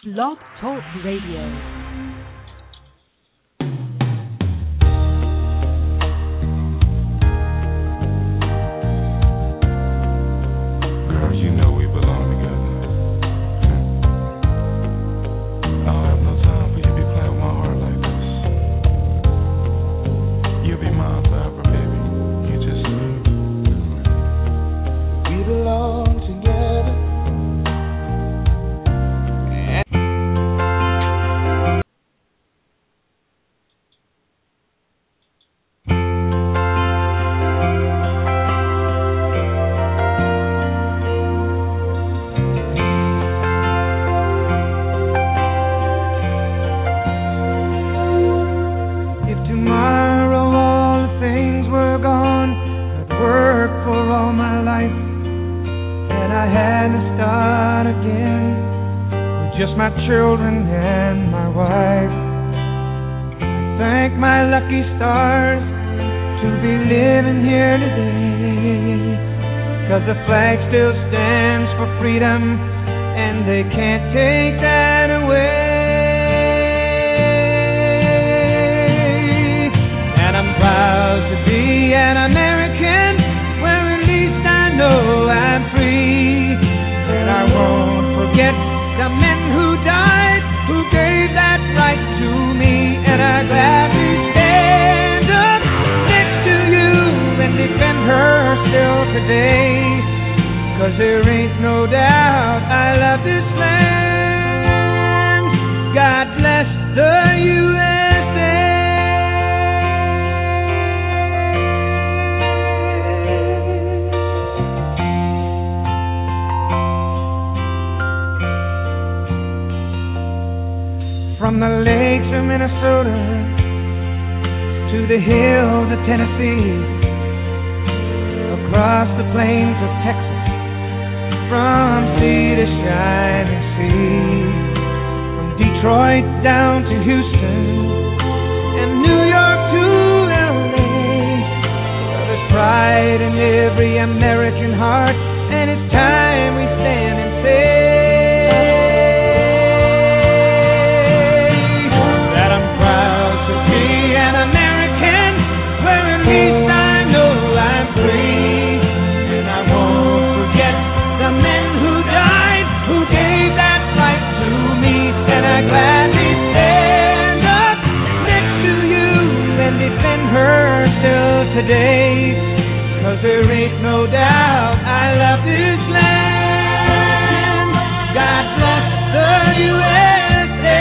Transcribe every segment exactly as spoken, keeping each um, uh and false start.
Blog Talk Radio. From the lakes of Minnesota to the hills of Tennessee, across the plains of Texas, from sea to shining sea, from Detroit down to Houston and New York to L A. Well, there's pride in every American heart, and it's time we stand and say today, 'cause there ain't no doubt I love this land. God bless the U S A.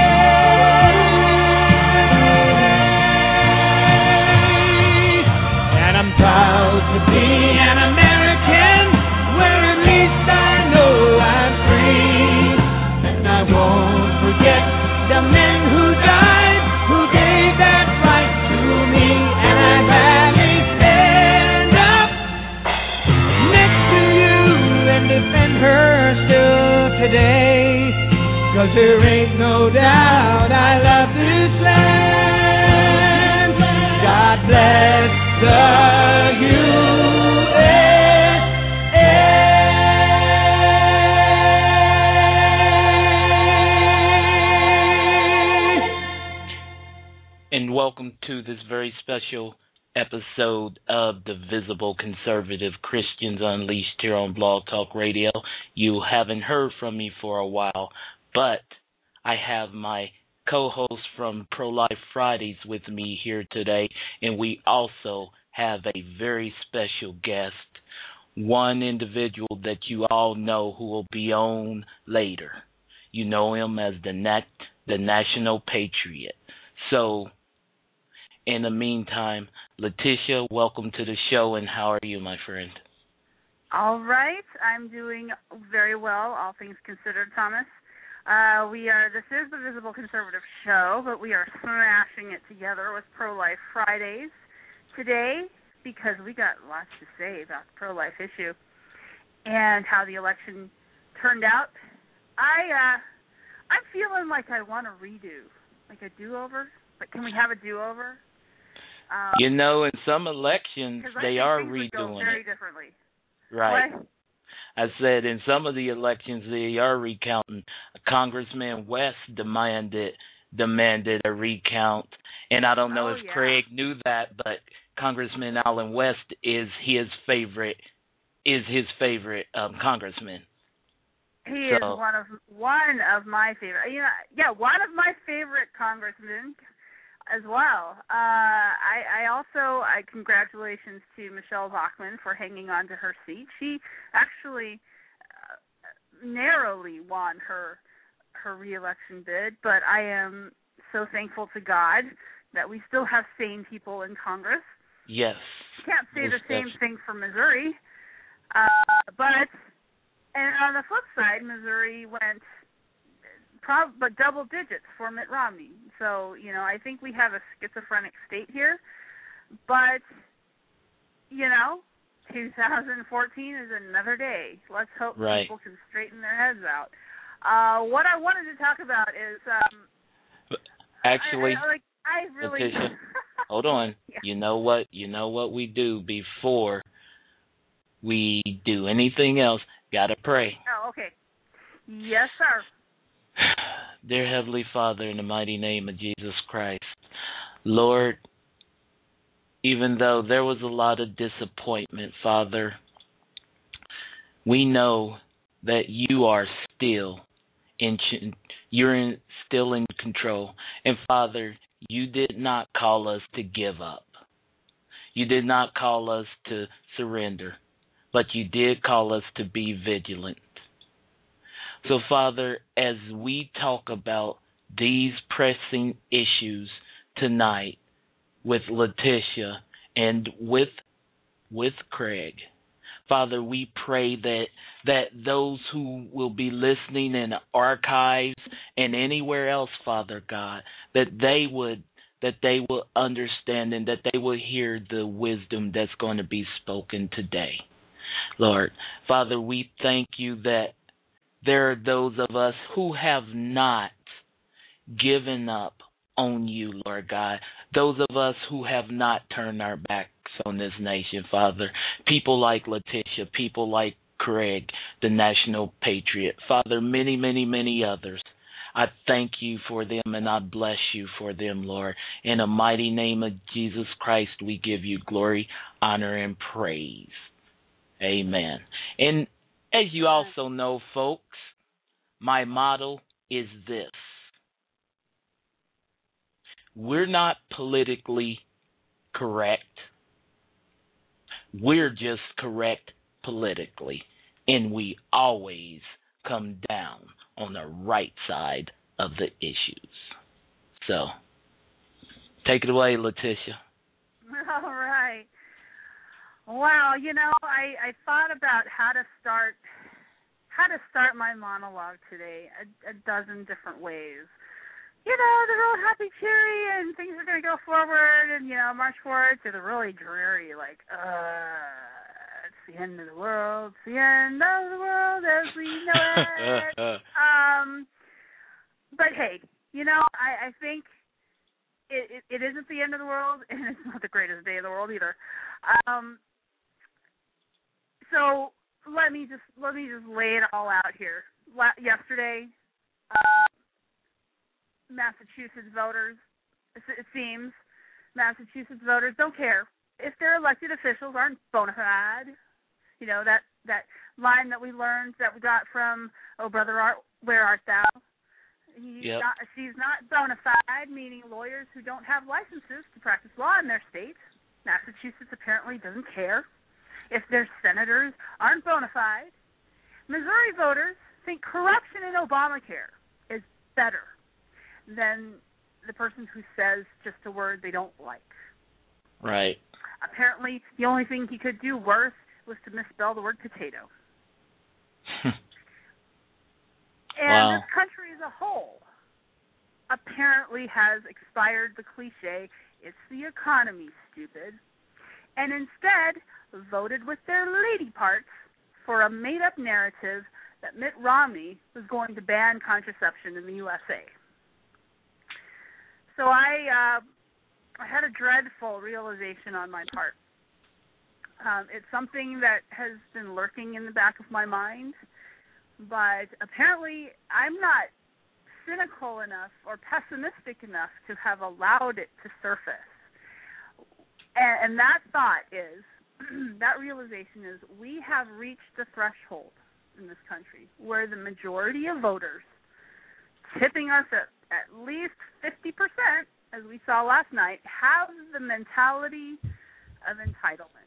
And I'm proud to be an American, where at least I know I'm free. And I won't forget the men who died, who gave that right to me. And I defend her still today, 'cause there ain't no doubt I love this land. God bless the U S A. And welcome to this very special episode of the Visible Conservative Christians Unleashed here on Blog Talk Radio. You haven't heard from me for a while, but I have my co-host from Pro-Life Fridays with me here today, and we also have a very special guest, one individual that you all know who will be on later. You know him as the Nat- the National Patriot. So, in the meantime, Letitia, welcome to the show, and how are you, my friend? All right. I'm doing very well, all things considered, Thomas. Uh, we are. This is the Visible Conservative Show, but we are smashing it together with Pro-Life Fridays today because we got lots to say about the pro-life issue and how the election turned out. I, uh, I'm feeling like I want a redo, like a do-over. Like, can we have a do-over? Um, you know, in some elections, they are redoing very it. Differently. Right. What? I said in some of the elections they are recounting. Congressman West demanded demanded a recount, and I don't know oh, if yeah. Craig knew that, but Congressman Allen West is his favorite is his favorite um, congressman. He so, is one of one of my favorite. You know, yeah, one of my favorite congressmen as well. Uh, I, I also, I congratulations to Michelle Bachmann for hanging on to her seat. She actually uh, narrowly won her her reelection bid, but I am so thankful to God that we still have sane people in Congress. Yes. Can't say the same definitely. thing for Missouri, uh, but and on the flip side, Missouri went. Prob- but double digits for Mitt Romney. So, you know, I think we have a schizophrenic state here. But, you know, two thousand fourteen is another day. Let's hope right. people can straighten their heads out. Uh, what I wanted to talk about is... Um, Actually, I, I, like, I really... Letitia, hold on. Yeah. You know what? You know what we do before we do anything else? Gotta pray. Oh, okay. Yes, sir. Dear Heavenly Father, in the mighty name of Jesus Christ, Lord, even though there was a lot of disappointment, Father, we know that you are still in, you're in, still in control. And Father, you did not call us to give up. You did not call us to surrender, but you did call us to be vigilant. So, Father, as we talk about these pressing issues tonight with Letitia and with with Craig, Father, we pray that that those who will be listening in archives and anywhere else, Father God, that they would that they will understand and that they will hear the wisdom that's going to be spoken today. Lord, Father, we thank you that there are those of us who have not given up on you, Lord God. Those of us who have not turned our backs on this nation, Father. People like Letitia, people like Craig, the national patriot. Father, many, many, many others. I thank you for them and I bless you for them, Lord. In the mighty name of Jesus Christ, we give you glory, honor, and praise. Amen. And as you also know, folks, my motto is this. We're not politically correct. We're just correct politically. And we always come down on the right side of the issues. So, take it away, Letitia. All right. Wow, you know, I, I thought about how to start how to start my monologue today a, a dozen different ways. You know, the real happy, cheery, and things are going to go forward and, you know, march forward, to the really dreary, like, uh, it's the end of the world, it's the end of the world as we know it. um, but, hey, you know, I, I think it, it, it isn't the end of the world, and it's not the greatest day in the world either. Um, so... Let me just let me just lay it all out here. La- yesterday, uh, Massachusetts voters, it seems, Massachusetts voters don't care if their elected officials aren't bona fide. You know, that, that line that we learned that we got from Oh Brother Art, Where Art Thou? He's yep. not, she's not bona fide, meaning lawyers who don't have licenses to practice law in their state. Massachusetts apparently doesn't care if their senators aren't bona fide. Missouri voters think corruption in Obamacare is better than the person who says just a word they don't like. Right. Apparently, the only thing he could do worse was to misspell the word potato. And wow. this country as a whole apparently has expired the cliche, it's the economy, stupid, and instead voted with their lady parts for a made-up narrative that Mitt Romney was going to ban contraception in the U S A. So I, uh, I had a dreadful realization on my part. Um, it's something that has been lurking in the back of my mind, but apparently I'm not cynical enough or pessimistic enough to have allowed it to surface. And, and that thought is, that realization is, we have reached the threshold in this country where the majority of voters, tipping us at at least fifty percent, as we saw last night, have the mentality of entitlement.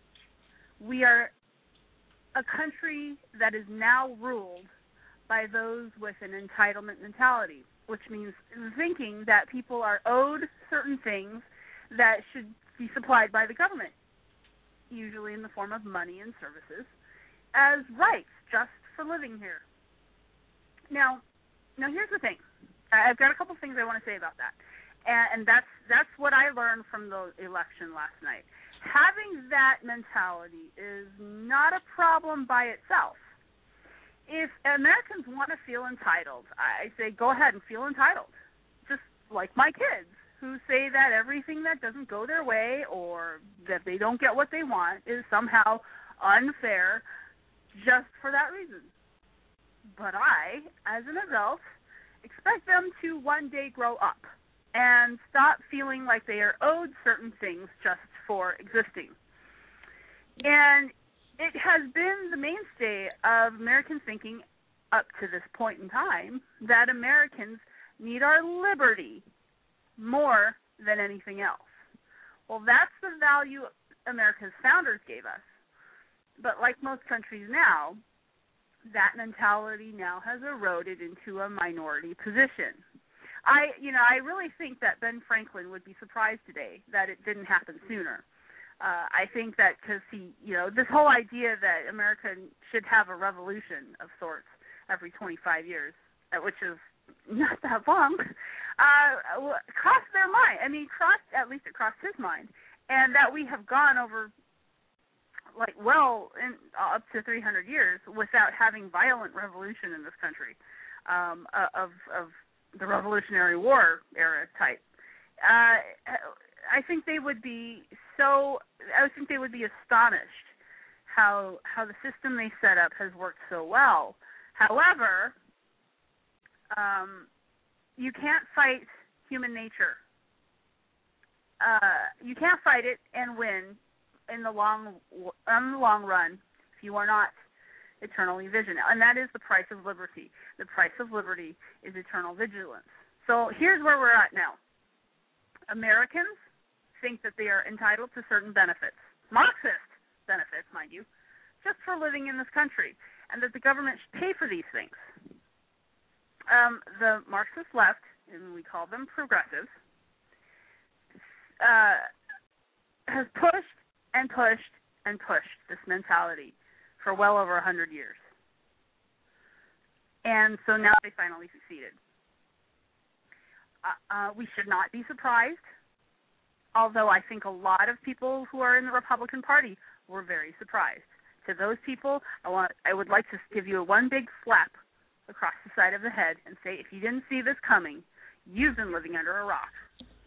We are a country that is now ruled by those with an entitlement mentality, which means thinking that people are owed certain things that should be supplied by the government, usually in the form of money and services, as rights just for living here. Now, now here's the thing. I've got a couple things I want to say about that, and, and that's that's what I learned from the election last night. Having that mentality is not a problem by itself. If Americans want to feel entitled, I say go ahead and feel entitled, just like my kids, who say that everything that doesn't go their way or that they don't get what they want is somehow unfair just for that reason. But I, as an adult, expect them to one day grow up and stop feeling like they are owed certain things just for existing. And it has been the mainstay of American thinking up to this point in time that Americans need our liberty more than anything else. Well, that's the value America's founders gave us. But like most countries now, that mentality now has eroded into a minority position. I, you know, I really think that Ben Franklin would be surprised today that it didn't happen sooner. Uh, I think that because he, you know, this whole idea that America should have a revolution of sorts every twenty-five years, which is not that long, uh, crossed their mind. I mean, crossed, at least it crossed his mind. And that we have gone over, like, well, in, uh, up to three hundred years without having violent revolution in this country, um, uh, of, of the Revolutionary War era type. Uh, I think they would be so, I think they would be astonished how how the system they set up has worked so well. However, um, you can't fight human nature. Uh, you can't fight it and win in the long in the long run if you are not eternally vigilant. And that is the price of liberty. The price of liberty is eternal vigilance. So here's where we're at now. Americans think that they are entitled to certain benefits, Marxist benefits, mind you, just for living in this country, and that the government should pay for these things. Um, the Marxist left, and we call them progressives, uh, has pushed and pushed and pushed this mentality for well over one hundred years. And so now they finally succeeded. Uh, uh, we should not be surprised, although I think a lot of people who are in the Republican Party were very surprised. To those people, I want I would like to give you a one big slap across the side of the head and say, if you didn't see this coming, you've been living under a rock.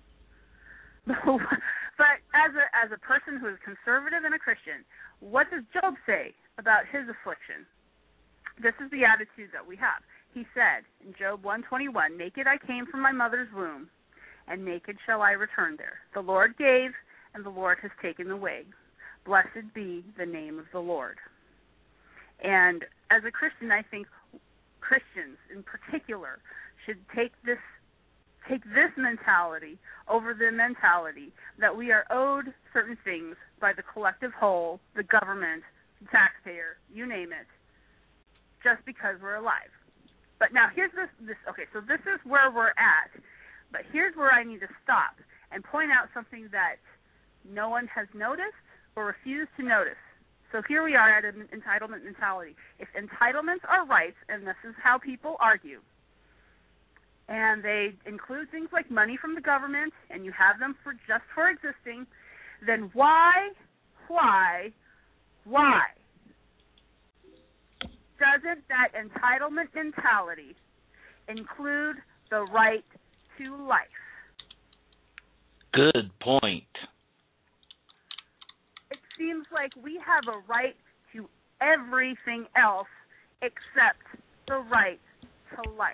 But as a as a person who is conservative and a Christian, what does Job say about his affliction? This is the attitude that we have. He said in Job one twenty-one, "Naked I came from my mother's womb, and naked shall I return there. The Lord gave, and the Lord has taken away. Blessed be the name of the Lord." And as a Christian, I think Christians in particular should take this take this mentality over the mentality that we are owed certain things by the collective whole, the government, the taxpayer, you name it, just because we're alive. But now here's this, this okay, so this is where we're at, but here's where I need to stop and point out something that no one has noticed or refused to notice. So here we are at an entitlement mentality. If entitlements are rights, and this is how people argue, and they include things like money from the government, and you have them for just for existing, then why, why, why doesn't that entitlement mentality include the right to life? Good point. It's seems like we have a right to everything else except the right to life.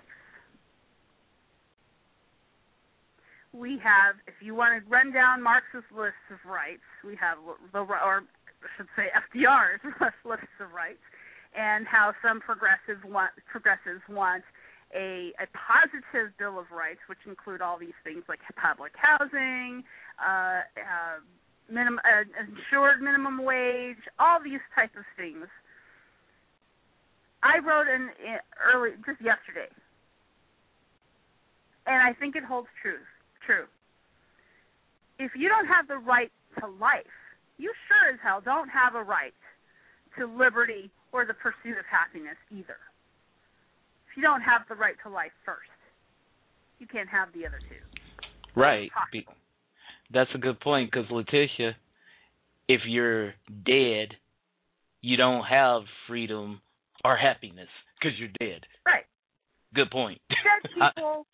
We have, if you want to run down Marxist lists of rights, we have the, or I should say F D R's lists of rights, and how some progressives want progressives want a, a positive Bill of Rights, which include all these things like public housing, uh, uh, minimum, uh, insured minimum wage, all these types of things. I wrote in, in early, just yesterday, and I think it holds true. True. If you don't have the right to life, you sure as hell don't have a right to liberty or the pursuit of happiness either. If you don't have the right to life first, you can't have the other two. Right. That's a good point, because, Letitia, if you're dead, you don't have freedom or happiness because you're dead. Right. Good point. Dead people...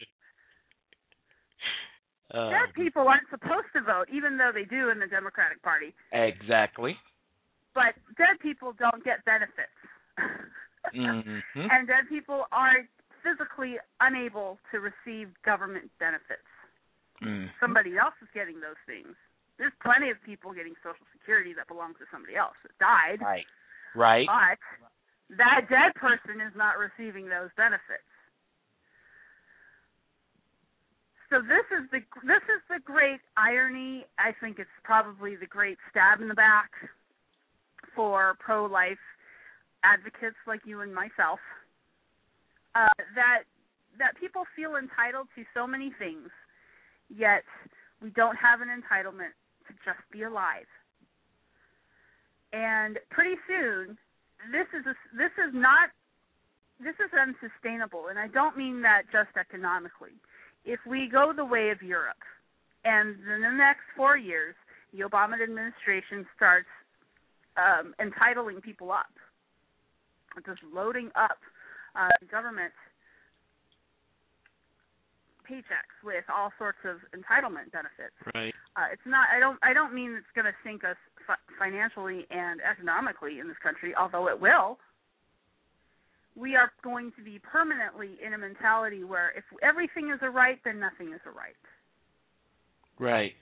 Uh, Dead people aren't supposed to vote, even though they do in the Democratic Party. Exactly. But dead people don't get benefits. mm-hmm. And dead people are physically unable to receive government benefits. Mm-hmm. Somebody else is getting those things. There's plenty of people getting Social Security that belongs to somebody else that died. Right. Right. But that dead person is not receiving those benefits. So this is the this is the great irony. I think it's probably the great stab in the back for pro-life advocates like you and myself. Uh, that that people feel entitled to so many things, yet we don't have an entitlement to just be alive. And pretty soon, this is a, this is not this is unsustainable. And I don't mean that just economically. If we go the way of Europe, and in the next four years, the Obama administration starts um, entitling people up, just loading up uh, government paychecks with all sorts of entitlement benefits. Right. Uh, it's not. I don't. I don't mean it's going to sink us fi- financially and economically in this country, although it will. We are going to be permanently in a mentality where if everything is a right, then nothing is a right. Right.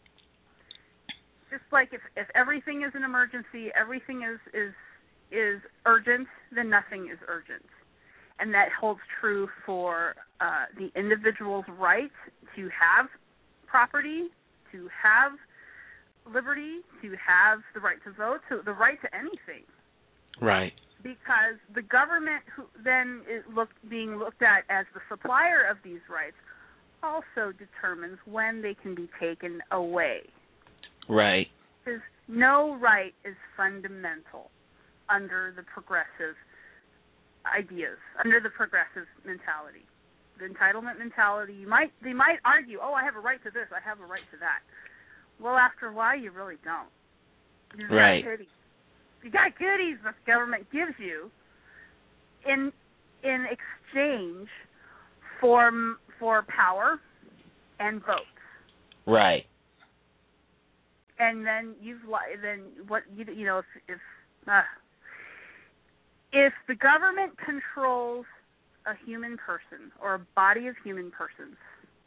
Just like if, if everything is an emergency, everything is, is is urgent, then nothing is urgent. And that holds true for uh, the individual's right to have property, to have liberty, to have the right to vote, to the right to anything. Right. Because the government, who then is look, being looked at as the supplier of these rights, also determines when they can be taken away. Right. Because no right is fundamental under the progressive ideas, under the progressive mentality. The entitlement mentality, you might they might argue, oh, I have a right to this, I have a right to that. Well, after a while, you really don't. You're right. Not You got goodies the government gives you in in exchange for for power and votes. Right. And then you've then what you you know if if uh, if the government controls a human person or a body of human persons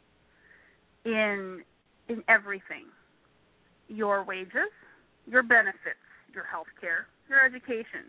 in in everything, your wages, your benefits, your health care, your education.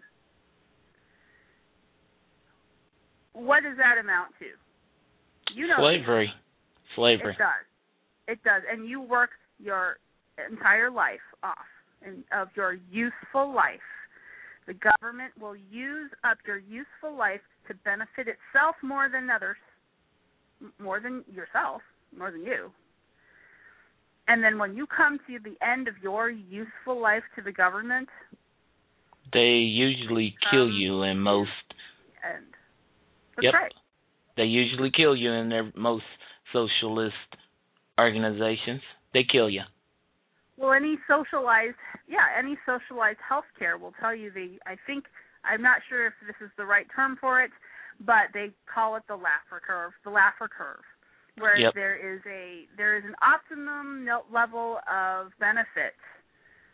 What does that amount to? You know, slavery. Slavery. It does. It does. And you work your entire life off and of your useful life. The government will use up your useful life to benefit itself more than others, more than yourself, more than you. And then when you come to the end of your useful life to the government, they usually kill you in most. End. That's yep. right. They usually kill you in their most socialist organizations. They kill you. Well, any socialized, yeah, any socialized health care will tell you the. I think I'm not sure if this is the right term for it, but they call it the Laffer curve. The Laffer curve. Where yep. there is a there is an optimum level of benefit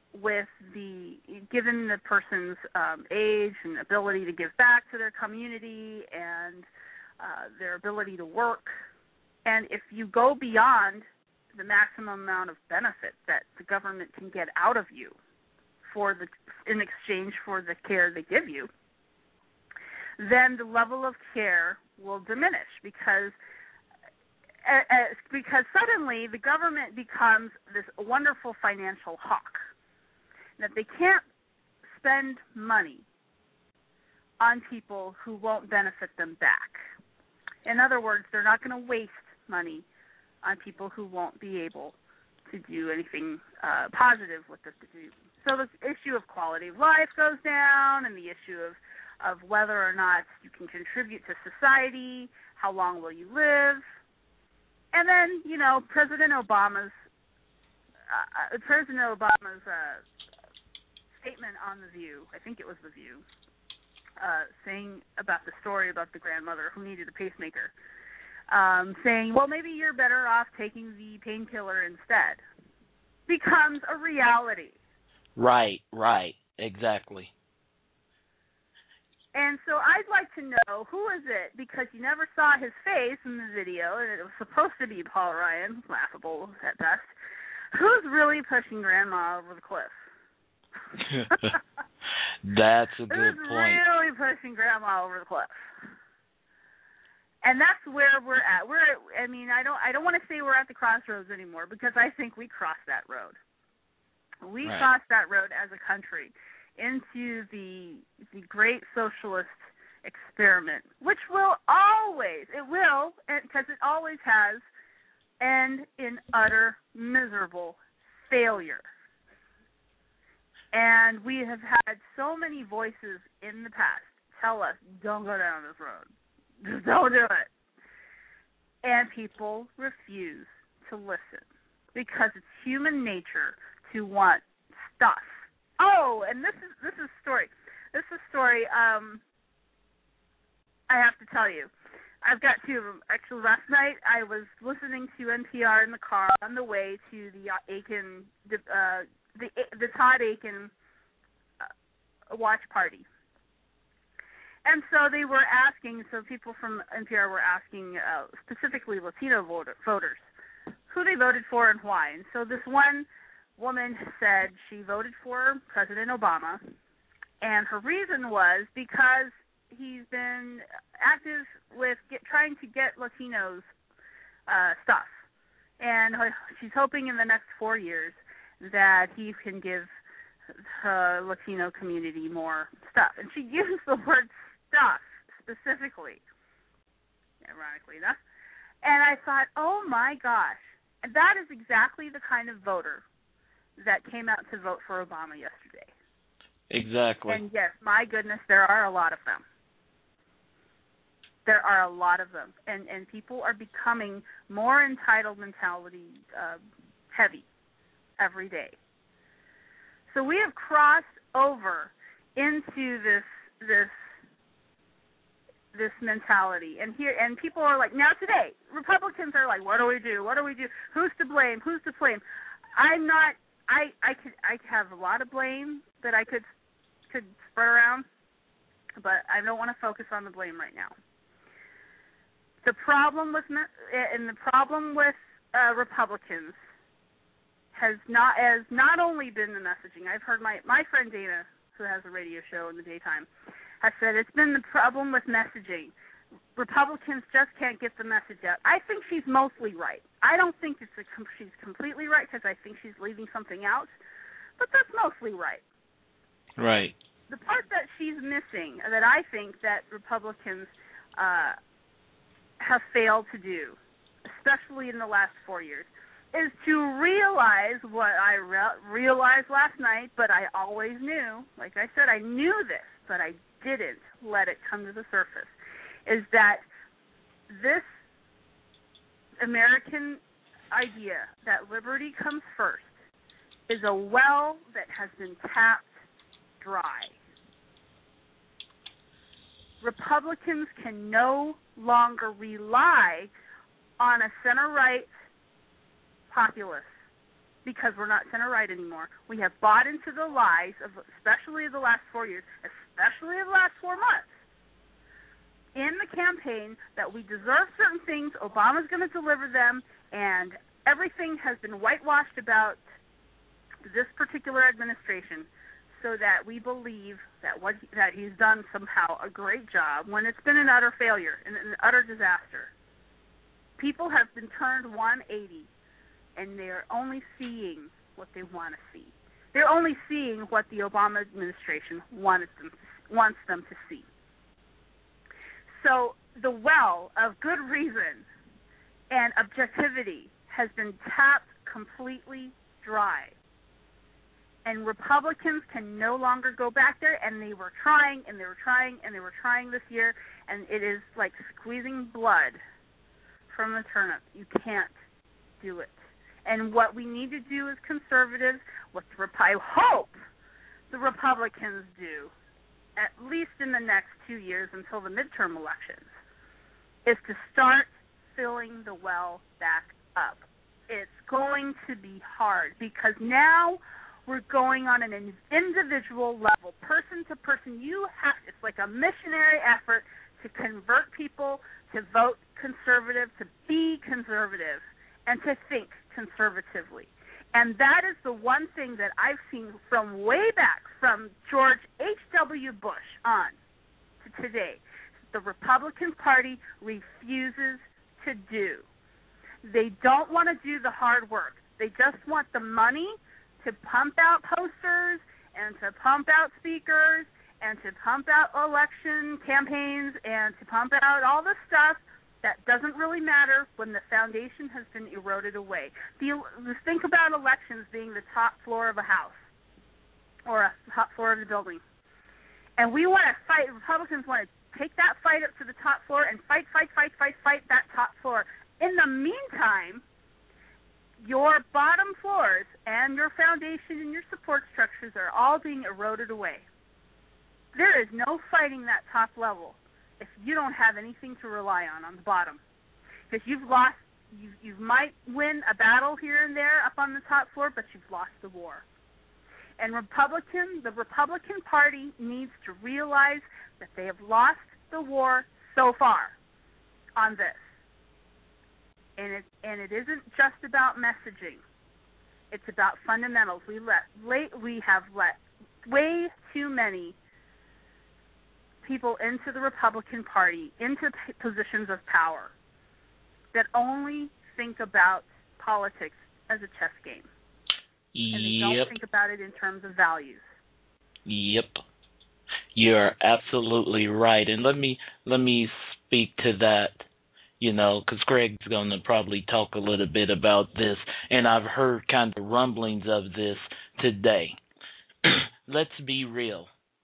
with the, given the person's um, age and ability to give back to their community and uh, their ability to work. And if you go beyond the maximum amount of benefit that the government can get out of you for the in exchange for the care they give you, then the level of care will diminish because uh, because suddenly the government becomes this wonderful financial hawk that they can't spend money on people who won't benefit them back. In other words, they're not going to waste money on people who won't be able to do anything uh, positive with this disease. So the issue of quality of life goes down, and the issue of, of whether or not you can contribute to society, how long will you live, and then, you know, President Obama's uh, President Obama's uh, statement on The View, I think it was The View, uh, saying about the story about the grandmother who needed a pacemaker, um, saying, well, maybe you're better off taking the painkiller instead, becomes a reality. Right, right, exactly. And so I'd like to know, who is it, because you never saw his face in the video, and it was supposed to be Paul Ryan, laughable at best, who's really pushing Grandma over the cliff? That's a good who's point. Who's really pushing Grandma over the cliff? And that's where we're at. We're, I mean, I don't, I don't want to say we're at the crossroads anymore, because I think we crossed that road. We right. crossed that road as a country into the the great socialist experiment, which will always, it will, because it always has, end in utter miserable failure. And we have had so many voices in the past tell us, don't go down this road. Just don't do it. And people refuse to listen because it's human nature to want stuff. Oh, and this is this is a story. This is a story um, I have to tell you. I've got two of them. Actually, last night I was listening to N P R in the car on the way to the Aiken, uh, the the Todd Aiken uh, watch party. And so they were asking, so people from N P R were asking uh, specifically Latino voter, voters who they voted for and why. And so this one woman said she voted for President Obama, and her reason was because he's been active with get, trying to get Latinos uh, stuff, and she's hoping in the next four years that he can give the Latino community more stuff. And she used the word stuff specifically, ironically enough, and I thought, oh my gosh, that is exactly the kind of voter that came out to vote for Obama yesterday. Exactly. And yes, my goodness, there are a lot of them. There are a lot of them. And, and people are becoming more entitled mentality uh, heavy every day. So we have crossed over into this this this mentality. And here and people are like, now today, Republicans are like, what do we do? What do we do? Who's to blame? Who's to blame? I'm not I, I could I have a lot of blame that I could could spread around, but I don't want to focus on the blame right now. The problem with and the problem with uh, Republicans has not as not only been the messaging. I've heard my my friend Dana, who has a radio show in the daytime, has said it's been the problem with messaging. Republicans just can't get the message out. I think she's mostly right. I don't think it's a, she's completely right because I think she's leaving something out, but that's mostly right. Right. The part that she's missing, that I think that Republicans uh, have failed to do, especially in the last four years, is to realize what I re- realized last night, but I always knew. Like I said, I knew this, but I didn't let it come to the surface. Is that this American idea that liberty comes first is a well that has been tapped dry. Republicans can no longer rely on a center-right populace because we're not center-right anymore. We have bought into the lies of, especially the last four years, especially the last four months, in the campaign that we deserve certain things, Obama's going to deliver them, and everything has been whitewashed about this particular administration so that we believe that what that he's done somehow a great job when it's been an utter failure and an utter disaster. People have been turned one eighty, and they're only seeing what they want to see. They're only seeing what the Obama administration wanted them to, wants them to see. So the well of good reason and objectivity has been tapped completely dry. And Republicans can no longer go back there, and they were trying, and they were trying, and they were trying this year, and it is like squeezing blood from a turnip. You can't do it. And what we need to do as conservatives, what the, I hope the Republicans do, at least in the next two years until the midterm elections, is to start filling the well back up. It's going to be hard because now we're going on an individual level, person to person. You have, it's like a missionary effort to convert people to vote conservative, to be conservative, and to think conservatively. And that is the one thing that I've seen from way back, from George H W. Bush on to today, the Republican Party refuses to do. They don't want to do the hard work. They just want the money to pump out posters and to pump out speakers and to pump out election campaigns and to pump out all the stuff that doesn't really matter when the foundation has been eroded away. The, think about elections being the top floor of a house or a top floor of the building. And we want to fight, Republicans want to take that fight up to the top floor and fight, fight, fight, fight, fight that top floor. In the meantime, your bottom floors and your foundation and your support structures are all being eroded away. There is no fighting that top level if you don't have anything to rely on on the bottom. Because you've lost, you, you might win a battle here and there up on the top floor, but you've lost the war. And Republican, the Republican Party needs to realize that they have lost the war so far on this. And it, and it isn't just about messaging. It's about fundamentals. We let, late, we have let way too many people into the Republican Party, into p- positions of power, that only think about politics as a chess game. And they Yep. don't think about it in terms of values. Yep. You're absolutely right. And let me let me speak to that, you know, because Greg's going to probably talk a little bit about this, and I've heard kind of rumblings of this today. Let's be real.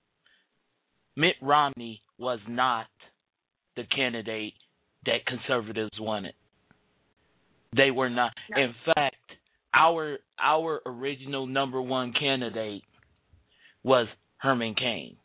Mitt Romney was not the candidate that conservatives wanted. They were not. No. In fact, our our original number one candidate was Herman Cain.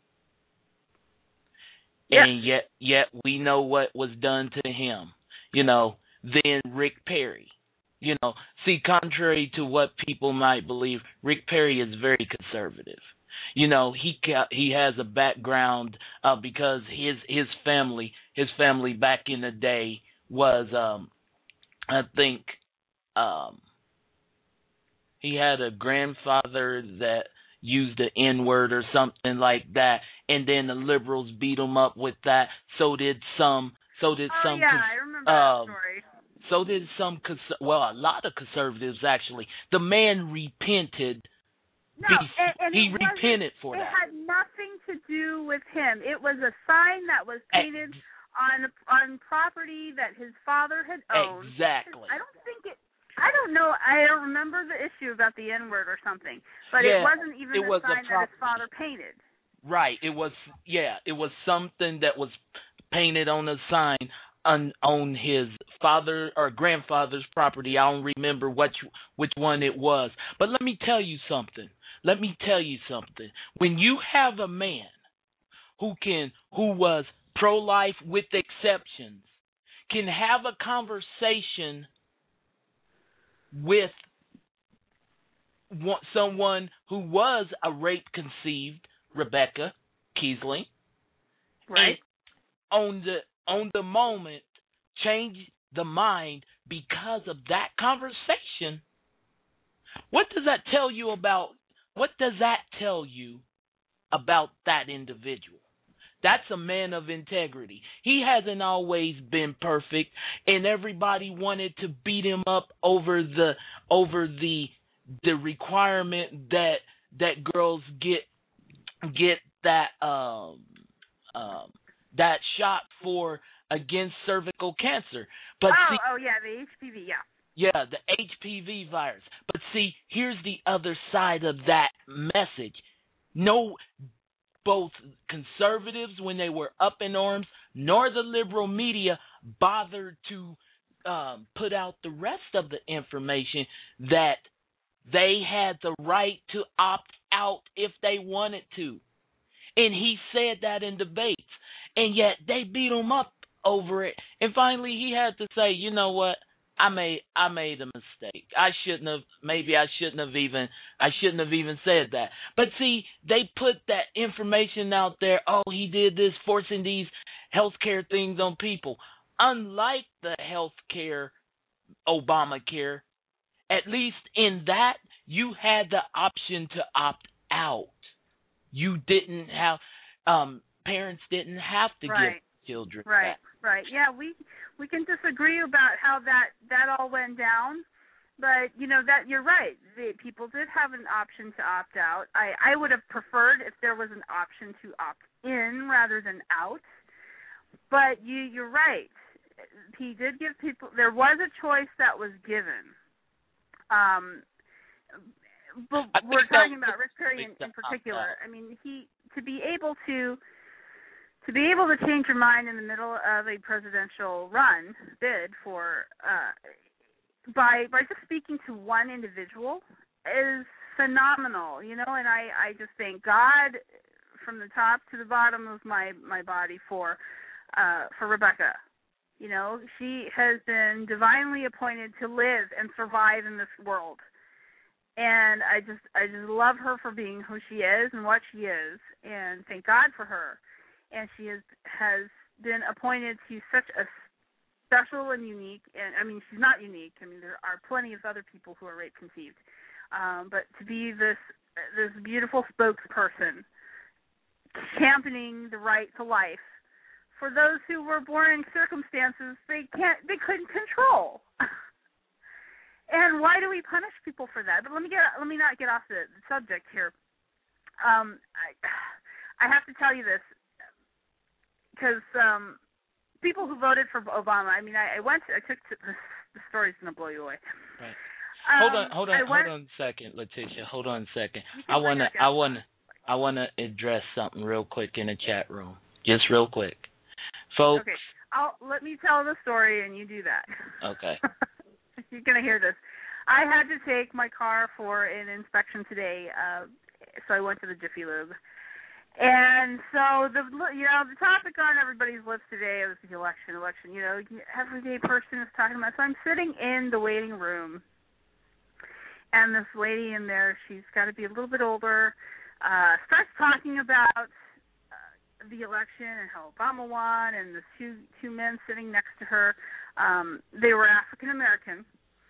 Yeah. And yet yet we know what was done to him. You know, then Rick Perry. You know, see, contrary to what people might believe, Rick Perry is very conservative. You know, he he has a background uh, because his his family his family back in the day was um, I think um, he had a grandfather that used the N-word or something like that, and then the liberals beat him up with that. So did some. So did oh, some. yeah, cons- I remember um, that story. So did some. Cons- well, a lot of conservatives actually. The man repented. No, Be- and, and he it repented for it that. It had nothing to do with him. It was a sign that was painted Ex- on on property that his father had owned. Exactly. I don't think it. I don't know. I don't remember the issue about the N-word or something, but yeah, it wasn't even it a was sign a that his father painted. Right. It was. Yeah. It was something that was painted on a sign on on his father or grandfather's property. I don't remember which which one it was. But let me tell you something. Let me tell you something. When you have a man who can, who was pro-life with exceptions, can have a conversation with someone who was a rape conceived, Rebecca Keisling, Right. on the on the moment change the mind because of that conversation. What does that tell you about what does that tell you about that individual? That's a man of integrity. He hasn't always been perfect, and everybody wanted to beat him up over the over the the requirement that that girls get get that um um that shot for against cervical cancer. But oh, see, oh yeah, the H P V, yeah. yeah, the H P V virus. But see, here's the other side of that message. No, both conservatives, when they were up in arms, nor the liberal media bothered to um, put out the rest of the information that they had the right to opt out if they wanted to. And he said that in debates. And yet they beat him up over it. And finally he had to say, you know what? I made I made a mistake. I shouldn't have maybe I shouldn't have even I shouldn't have even said that. But see, they put that information out there, oh, he did this, forcing these healthcare things on people. Unlike the healthcare Obamacare, at least in that you had the option to opt out. You didn't have um parents didn't have to Right. give children Right, that. right. Yeah, we we can disagree about how that that all went down, but you know that you're right. The people did have an option to opt out. I I would have preferred if there was an option to opt in rather than out. But you you're right. He did give people. There was a choice that was given. Um, but we're talking about Rick Perry in, in particular. I mean, he to be able to. To be able to change your mind in the middle of a presidential run bid for uh, by by just speaking to one individual is phenomenal, you know. And I, I just thank God from the top to the bottom of my, my body for uh, for Rebecca. You know, she has been divinely appointed to live and survive in this world, and I just I just love her for being who she is and what she is, and thank God for her. And she is, has been appointed to such a special and unique, and I mean, she's not unique. I mean, there are plenty of other people who are rape conceived. Um, but to be this this beautiful spokesperson championing the right to life for those who were born in circumstances they can't, they couldn't control. And why do we punish people for that? But let me get, let me not get off the, the subject here. Um, I, I have to tell you this. Because um, people who voted for Obama, I mean, I, I went, to, I took to, the story's gonna blow you away. Right. Um, hold on, hold on, went, hold on a second, Letitia. Hold on a second. I wanna, I wanna, I wanna address something real quick in the chat room, just real quick, folks. Okay, I'll let me tell the story, and you do that. Okay. You're gonna hear this. I had to take my car for an inspection today, uh, so I went to the Jiffy Lube. And so the you know the topic on everybody's lips today was the election. Election, you know, everyday person is talking about. So I'm sitting in the waiting room, and this lady in there, she's got to be a little bit older, uh, starts talking about uh, the election and how Obama won, and the two two men sitting next to her. Um, they were African American.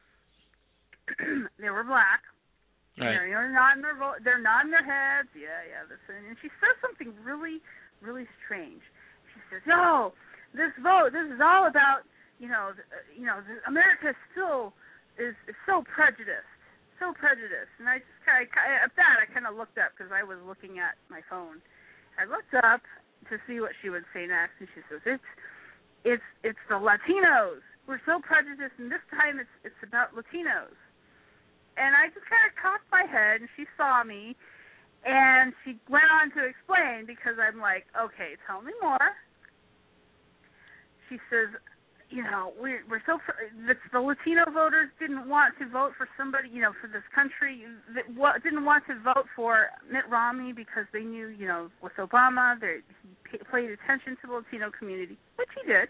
They were black. Right. They're, they're nodding their vo- they're nodding their heads. Yeah, yeah. This and she says something really, really strange. She says, "No, this vote. This is all about you know, the, you know, the, America still is, is so prejudiced, so prejudiced." And I just kind of at that I kind of looked up because I was looking at my phone. I looked up to see what she would say next, and she says, "It's, it's, it's the Latinos. We're so prejudiced, and this time it's, it's about Latinos." And I just kind of cocked my head, and she saw me, and she went on to explain, because I'm like, okay, tell me more. She says, you know, we're, we're so, the, the Latino voters didn't want to vote for somebody, you know, for this country, that didn't want to vote for Mitt Romney because they knew, you know, with Obama, he paid attention to the Latino community, which he did.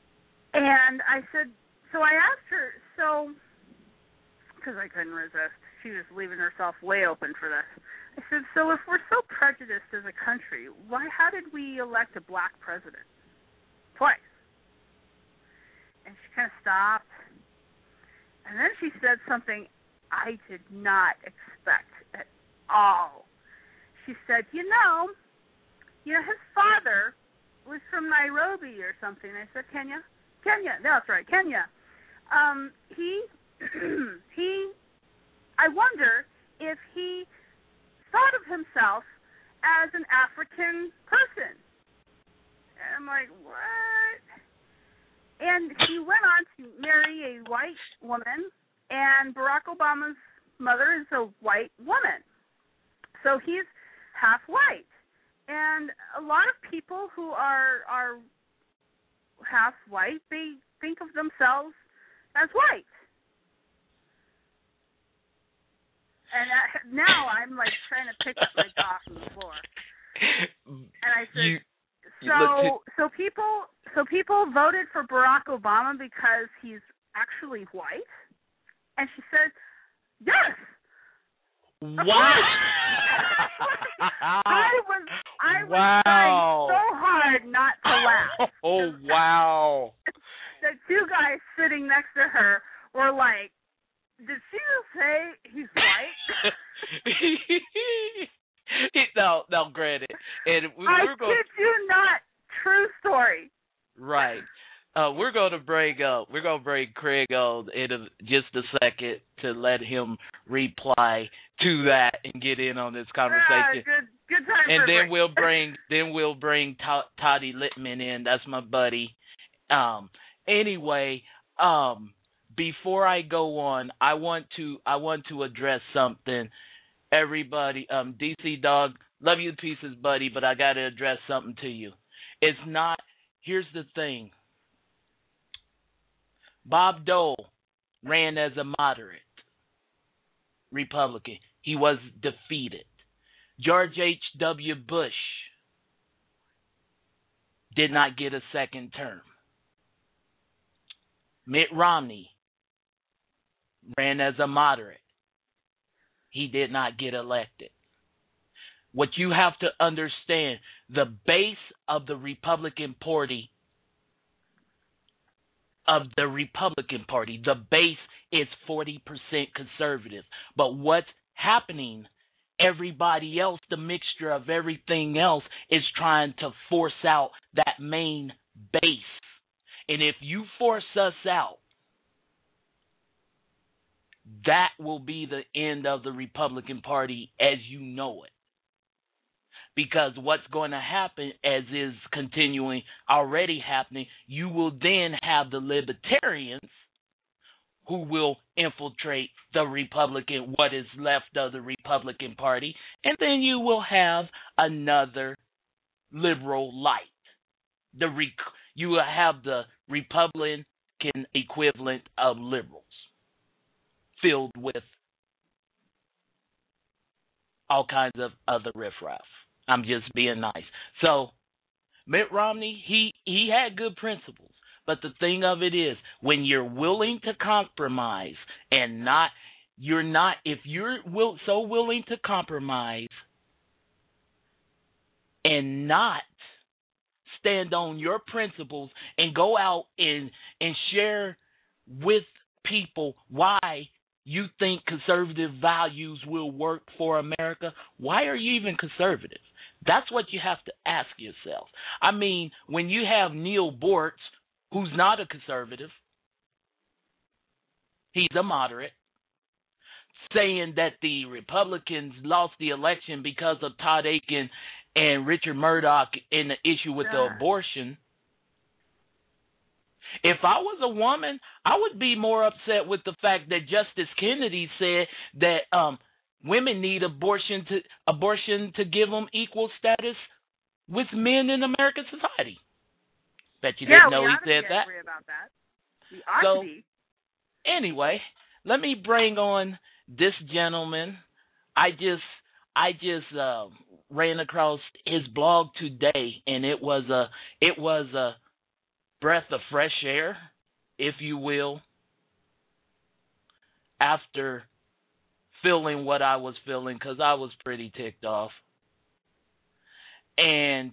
And I said, so I asked her, so... because I couldn't resist. she was leaving herself way open for this. I said, so if we're so prejudiced as a country, why? How did we elect a black president? Twice. And she kind of stopped. And then she said something I did not expect at all. She said, you know, you know, his father was from Nairobi or something. I said, Kenya? Kenya. No, that's right, Kenya. Um, he, he, I wonder if he thought of himself as an African person. And I'm like, what? And he went on to marry a white woman, and Barack Obama's mother is a white woman. So he's half white. And a lot of people who are are half white, they think of themselves as white. And I, now I'm like trying to pick up my dog from the floor. And I said, you, you so so people so people voted for Barack Obama because he's actually white? And she said, yes. Wow. I was I was wow. trying so hard not to laugh. Oh, wow. The two guys sitting next to her were like, did she just say he's white? no, no, granted. And we, I we're going kid you not. True story. Right. Uh, we're going to bring up. We're going to bring Craig on in a, just a second to let him reply to that and get in on this conversation. Yeah, good, good time. And for then break. we'll bring. Then we'll bring T- Toddy Littman in. That's my buddy. Um. Anyway. Um. Before I go on, I want to. I want to address something. Everybody. Um. D C Dog. Love you to pieces, buddy. But I got to address something to you. It's not. Here's the thing. Bob Dole ran as a moderate Republican. He was defeated. George H W. Bush did not get a second term. Mitt Romney ran as a moderate. He did not get elected. What you have to understand, the base of the Republican Party of the Republican Party, the base is forty percent conservative. But what's happening, everybody else, the mixture of everything else, is trying to force out that main base. And if you force us out, that will be the end of the Republican Party as you know it. Because what's going to happen, as is continuing, already happening, you will then have the libertarians who will infiltrate the Republican, what is left of the Republican Party, and then you will have another liberal light. The rec- you will have the Republican equivalent of liberals, filled with all kinds of other riffraff. I'm just being nice. So, Mitt Romney, he, he had good principles. But the thing of it is, when you're willing to compromise and not, you're not, if you're will, so willing to compromise and not stand on your principles and go out and, and share with people why you think conservative values will work for America, why are you even conservative? That's what you have to ask yourself. I mean, when you have Neil Bortz, who's not a conservative, he's a moderate, saying that the Republicans lost the election because of Todd Akin and Richard Murdoch in the issue with the abortion. If I was a woman, I would be more upset with the fact that Justice Kennedy said that um, women need abortion to abortion to give them equal status with men in American society. Bet you yeah, didn't know we he ought to said be that. angry about that. We ought So, to be. Anyway, let me bring on this gentleman. I just I just uh, ran across his blog today, and it was a it was a breath of fresh air, if you will, after feeling what I was feeling because I was pretty ticked off. And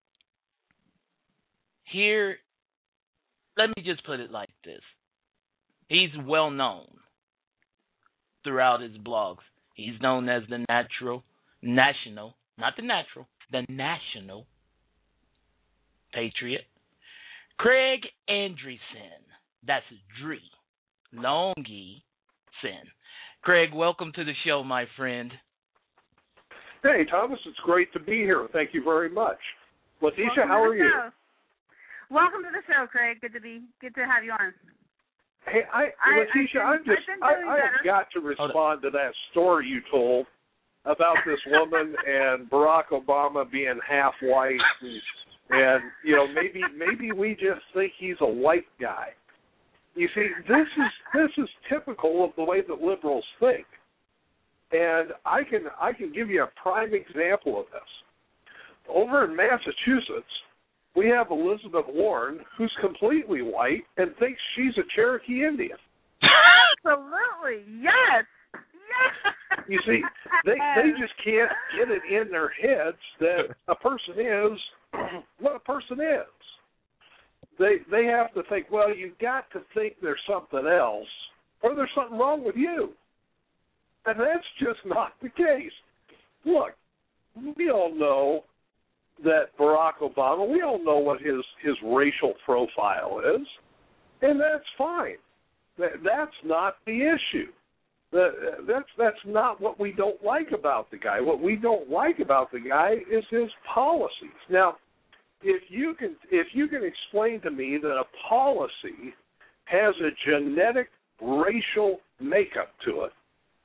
here, let me just put it like this. He's well known throughout his blogs. He's known as the natural, national, not the natural, the national patriot. Craig Andresen. That's Dree. Longy Sin. Craig, welcome to the show, my friend. Hey, Thomas, it's great to be here. Thank you very much. Letitia, how are you? Show. Welcome to the show, Craig. Good to be. Good to have you on. Hey, I, I Letitia, I I'm just, I, I have got to respond to that story you told about this woman and Barack Obama being half white, and, and you know, maybe maybe we just think he's a white guy. You see, this is this is typical of the way that liberals think, and I can I can give you a prime example of this. Over in Massachusetts, we have Elizabeth Warren, who's completely white and thinks she's a Cherokee Indian. Absolutely, yes, yes. You see, they they just can't get it in their heads that a person is what a person is. They they have to think, well, you've got to think there's something else, or there's something wrong with you. And that's just not the case. Look, we all know that Barack Obama, we all know what his, his racial profile is, and that's fine. That, that's not the issue. That, that's, that's not what we don't like about the guy. What we don't like about the guy is his policies. Now, if you can if you can explain to me that a policy has a genetic racial makeup to it,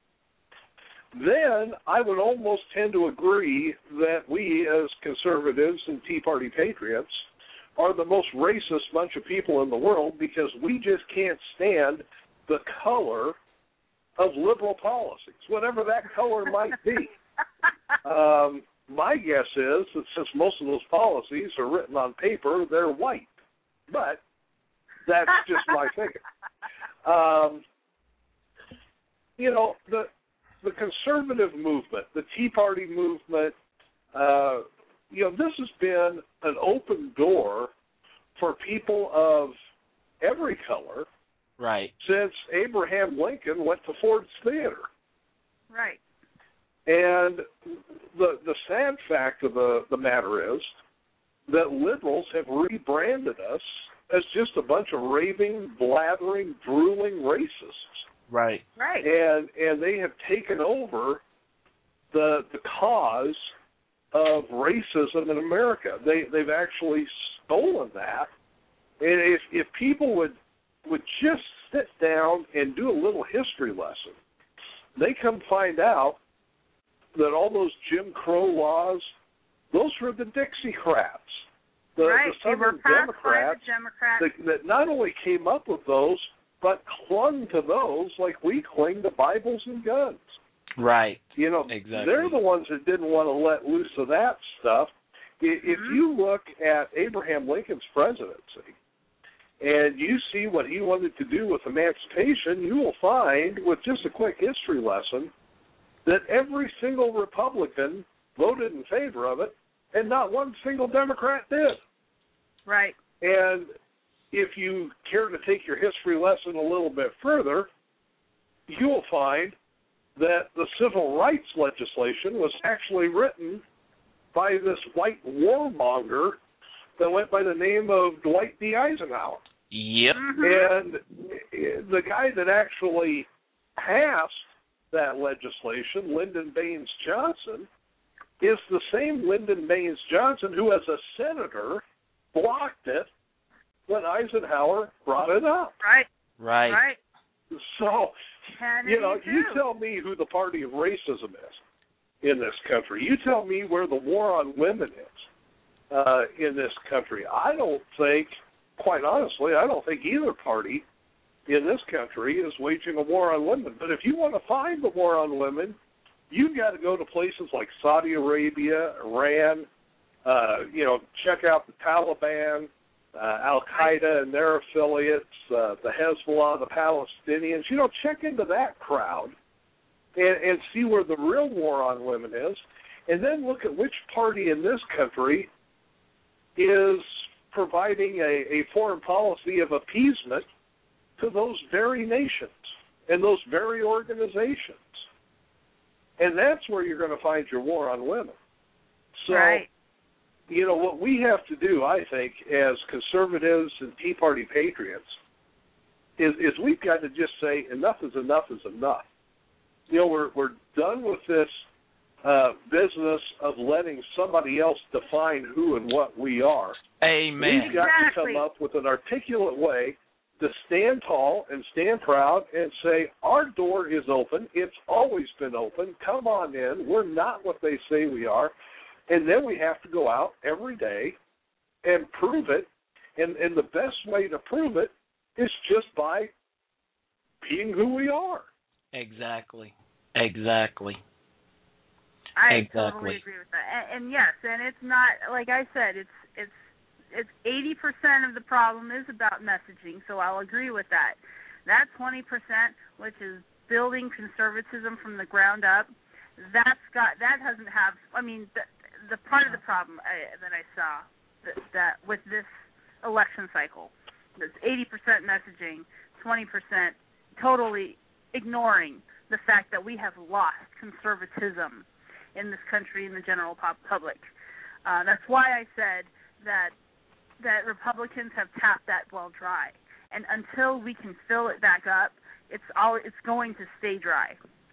then I would almost tend to agree that we as conservatives and Tea Party patriots are the most racist bunch of people in the world because we just can't stand the color of liberal policies, whatever that color might be. Um, my guess is that since most of those policies are written on paper, they're white. But that's just my thinking. Um, you know, the the conservative movement, the Tea Party movement, uh, you know, this has been an open door for people of every color, right, since Abraham Lincoln went to Ford's Theater. Right. And the the sad fact of the, the matter is that liberals have rebranded us as just a bunch of raving, blathering, drooling racists. Right. Right. And and they have taken over the the cause of racism in America. They they've actually stolen that. And if if people would would just sit down and do a little history lesson, they come find out that all those Jim Crow laws, those were the Dixiecrats, the, right. the Southern Democrats, the Democrats. That, that not only came up with those, but clung to those like we cling to Bibles and guns. Right. You know, exactly. They're the ones that didn't want to let loose of that stuff. If Mm-hmm. you look at Abraham Lincoln's presidency and you see what he wanted to do with emancipation, you will find, with just a quick history lesson, that every single Republican voted in favor of it, and not one single Democrat did. Right. And if you care to take your history lesson a little bit further, you will find that the civil rights legislation was actually written by this white warmonger that went by the name of Dwight D. Eisenhower. Yep. And the guy that actually passed that legislation, Lyndon Baines Johnson, is the same Lyndon Baines Johnson who, as a senator, blocked it when Eisenhower brought it up. Right. Right. Right. So, Kennedy you know, too. you tell me who the party of racism is in this country. You tell me where the war on women is uh, in this country. I don't think, quite honestly, I don't think either party in this country is waging a war on women. But if you want to find the war on women, you've got to go to places like Saudi Arabia, Iran, uh, you know, check out the Taliban, uh, Al-Qaeda and their affiliates, uh, the Hezbollah, the Palestinians. You know, check into that crowd and, and see where the real war on women is, and then look at which party in this country is providing a, a foreign policy of appeasement to those very nations and those very organizations. And that's where you're going to find your war on women. So, right. you know, what we have to do, I think, as conservatives and Tea Party patriots, is, is we've got to just say enough is enough is enough. You know, we're we're done with this uh, business of letting somebody else define who and what we are. Amen. We've got Exactly. to come up with an articulate way to stand tall and stand proud and say, our door is open. It's always been open. Come on in. We're not what they say we are. And then we have to go out every day and prove it. And, and the best way to prove it is just by being who we are. Exactly. Exactly. I Exactly. totally agree with that. And, and yes, and it's not, like I said, it's it's it's eighty percent of the problem is about messaging, so I'll agree with that. That twenty percent, which is building conservatism from the ground up, that's got that doesn't have. I mean, the, the part of the problem I, that I saw that, that with this election cycle, there's eighty percent messaging, twenty percent totally ignoring the fact that we have lost conservatism in this country in the general pop public. Uh, that's why I said that that Republicans have tapped that well dry, and until we can fill it back up, it's all it's going to stay dry.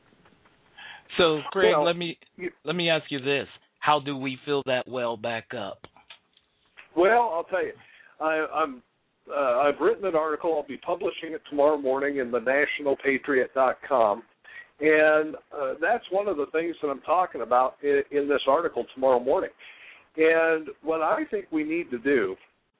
So, Craig, Well, let me you, let me ask you this: how do we fill that well back up? well, I'll tell you, I, I'm uh, I've written an article. I'll be publishing it tomorrow morning in the national patriot dot com, and uh, that's one of the things that I'm talking about in, in this article tomorrow morning. And what I think we need to do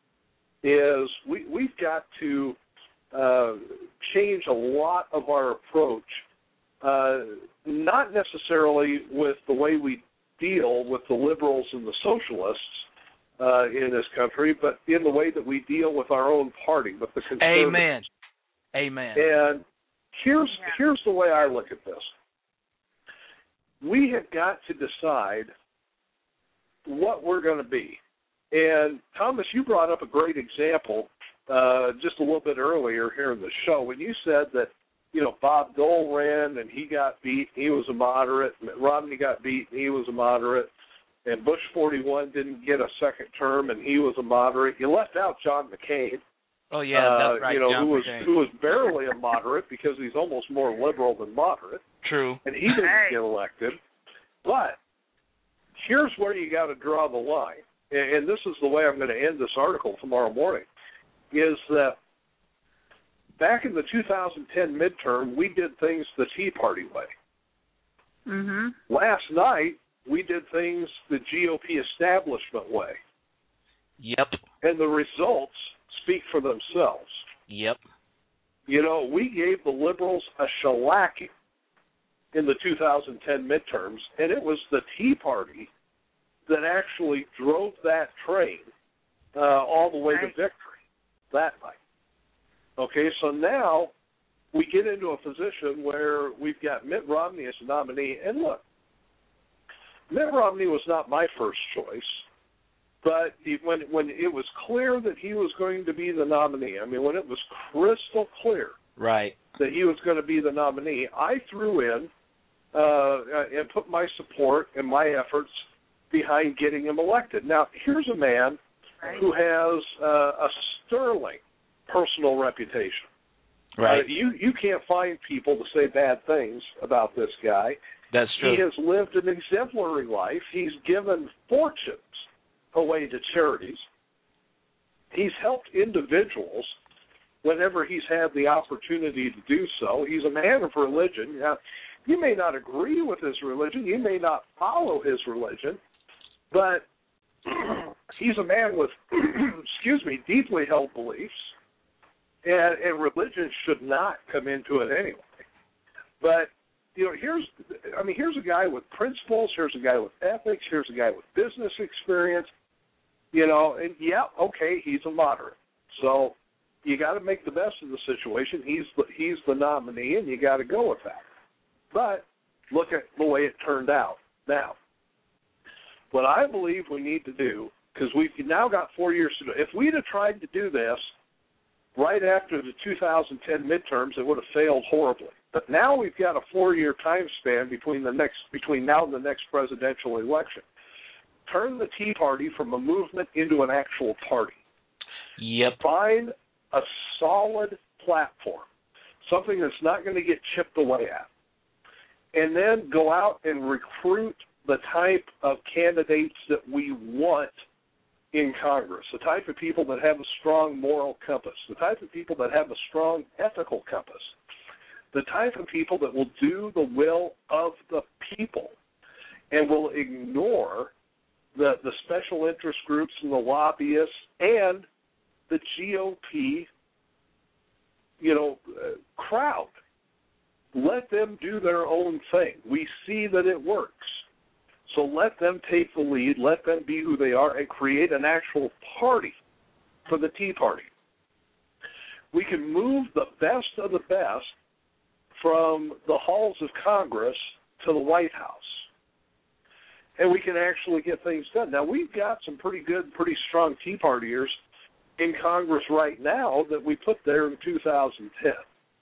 is we, we've got to uh, change a lot of our approach, uh, not necessarily with the way we deal with the liberals and the socialists uh, in this country, but in the way that we deal with our own party, with the conservatives. Amen. Amen. And here's Yeah. here's the way I look at this. We have got to decide what we're going to be. And, Thomas, you brought up a great example uh, just a little bit earlier here in the show when you said that, you know, Bob Dole ran and he got beat, he was a moderate, Mitt Romney got beat, he was a moderate, and Bush forty-one didn't get a second term and he was a moderate. You left out John McCain. Oh, yeah, that's uh, right, you know, John who was McCain. who was barely a moderate because he's almost more liberal than moderate, True. and he didn't Hey. get elected. But here's where you got to draw the line, and, and this is the way I'm going to end this article tomorrow morning, is that back in the two thousand ten midterm, we did things the Tea Party way. Mm-hmm. Last night, we did things the G O P establishment way, Yep. and the results speak for themselves. Yep. You know, we gave the liberals a shellacking in the two thousand ten midterms, and it was the Tea Party that actually drove that train uh, all the way Right. to victory that night. Okay, so now we get into a position where we've got Mitt Romney as a nominee, and look, Mitt Romney was not my first choice. But he, when when it was clear that he was going to be the nominee, I mean, when it was crystal clear Right. that he was going to be the nominee, I threw in uh, and put my support and my efforts behind getting him elected. Now, here's a man Right. who has uh, a sterling personal reputation. Right. Uh, you you can't find people to say bad things about this guy. That's true. He has lived an exemplary life. He's given fortunes away to charities. He's helped individuals whenever he's had the opportunity to do so. He's a man of religion. Now, you may not agree with his religion. You may not follow his religion. But he's a man with, excuse me, deeply held beliefs. And, and religion should not come into it anyway. But, you know, here's, I mean, here's a guy with principles. Here's a guy with ethics. Here's a guy with business experience. You know, and yeah, okay, he's a moderate. So you got to make the best of the situation. He's the, he's the nominee, and you got to go with that. But look at the way it turned out. Now, what I believe we need to do, because we've now got four years to do it. If we'd have tried to do this right after the two thousand ten midterms, it would have failed horribly. But now we've got a four-year time span between the next between now and the next presidential election. Turn the Tea Party from a movement into an actual party. Yep. Find a solid platform, something that's not going to get chipped away at, and then go out and recruit the type of candidates that we want in Congress, the type of people that have a strong moral compass, the type of people that have a strong ethical compass, the type of people that will do the will of the people and will ignore the, the special interest groups and the lobbyists and the G O P, you know, uh, crowd. Let them do their own thing. We see that it works. So let them take the lead, let them be who they are, and create an actual party for the Tea Party. We can move the best of the best from the halls of Congress to the White House. And we can actually get things done. Now, we've got some pretty good, pretty strong Tea Partiers in Congress right now that we put there in two thousand ten.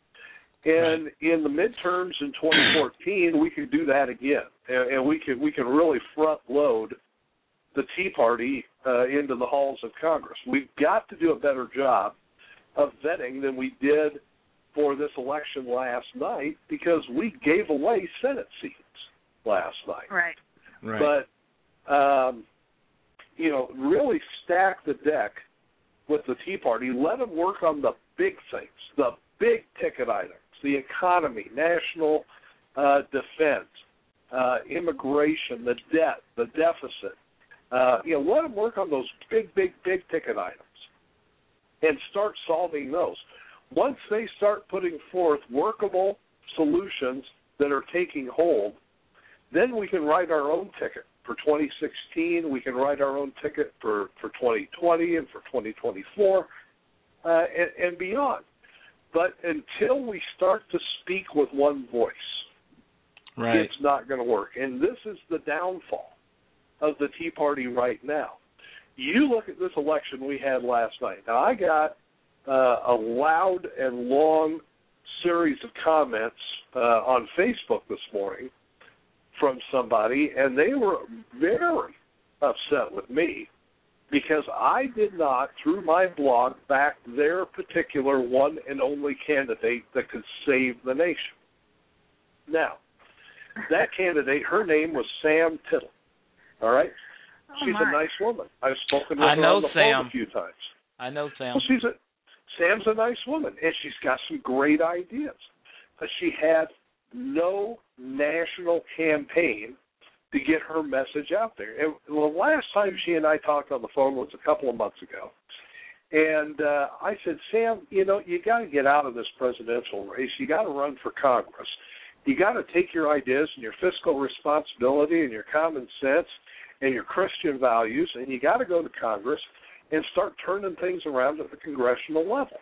And in the midterms in twenty fourteen, we can do that again, and, and we can we can really front load the Tea Party uh, into the halls of Congress. We've got to do a better job of vetting than we did for this election last night, because we gave away Senate seats last night. Right. Right. But um, you know, really stack the deck with the Tea Party. Let them work on the big things, the big ticket items. The economy, national uh, defense, uh, immigration, the debt, the deficit. Uh, you know, let them work on those big, big, big ticket items and start solving those. Once they start putting forth workable solutions that are taking hold, then we can write our own ticket for twenty sixteen. We can write our own ticket for, for twenty twenty and for twenty twenty-four uh, and, and beyond. But until we start to speak with one voice, right, it's not going to work. And this is the downfall of the Tea Party right now. You look at this election we had last night. Now, I got uh, a loud and long series of comments uh, on Facebook this morning from somebody, and they were very upset with me because I did not, through my blog, back their particular one and only candidate that could save the nation. Now, that candidate, her name was Sam Tittle, all right? Oh, she's my. a nice woman. I've spoken with I her know on the Sam. phone a few times. I know Sam. Well, she's a, Sam's a nice woman, and she's got some great ideas. But she had no national campaign to get her message out there. And the last time she and I talked on the phone was a couple of months ago. And uh, I said, Sam, you know, you got to get out of this presidential race. You got to run for Congress. You got to take your ideas and your fiscal responsibility and your common sense and your Christian values, and you got to go to Congress and start turning things around at the congressional level.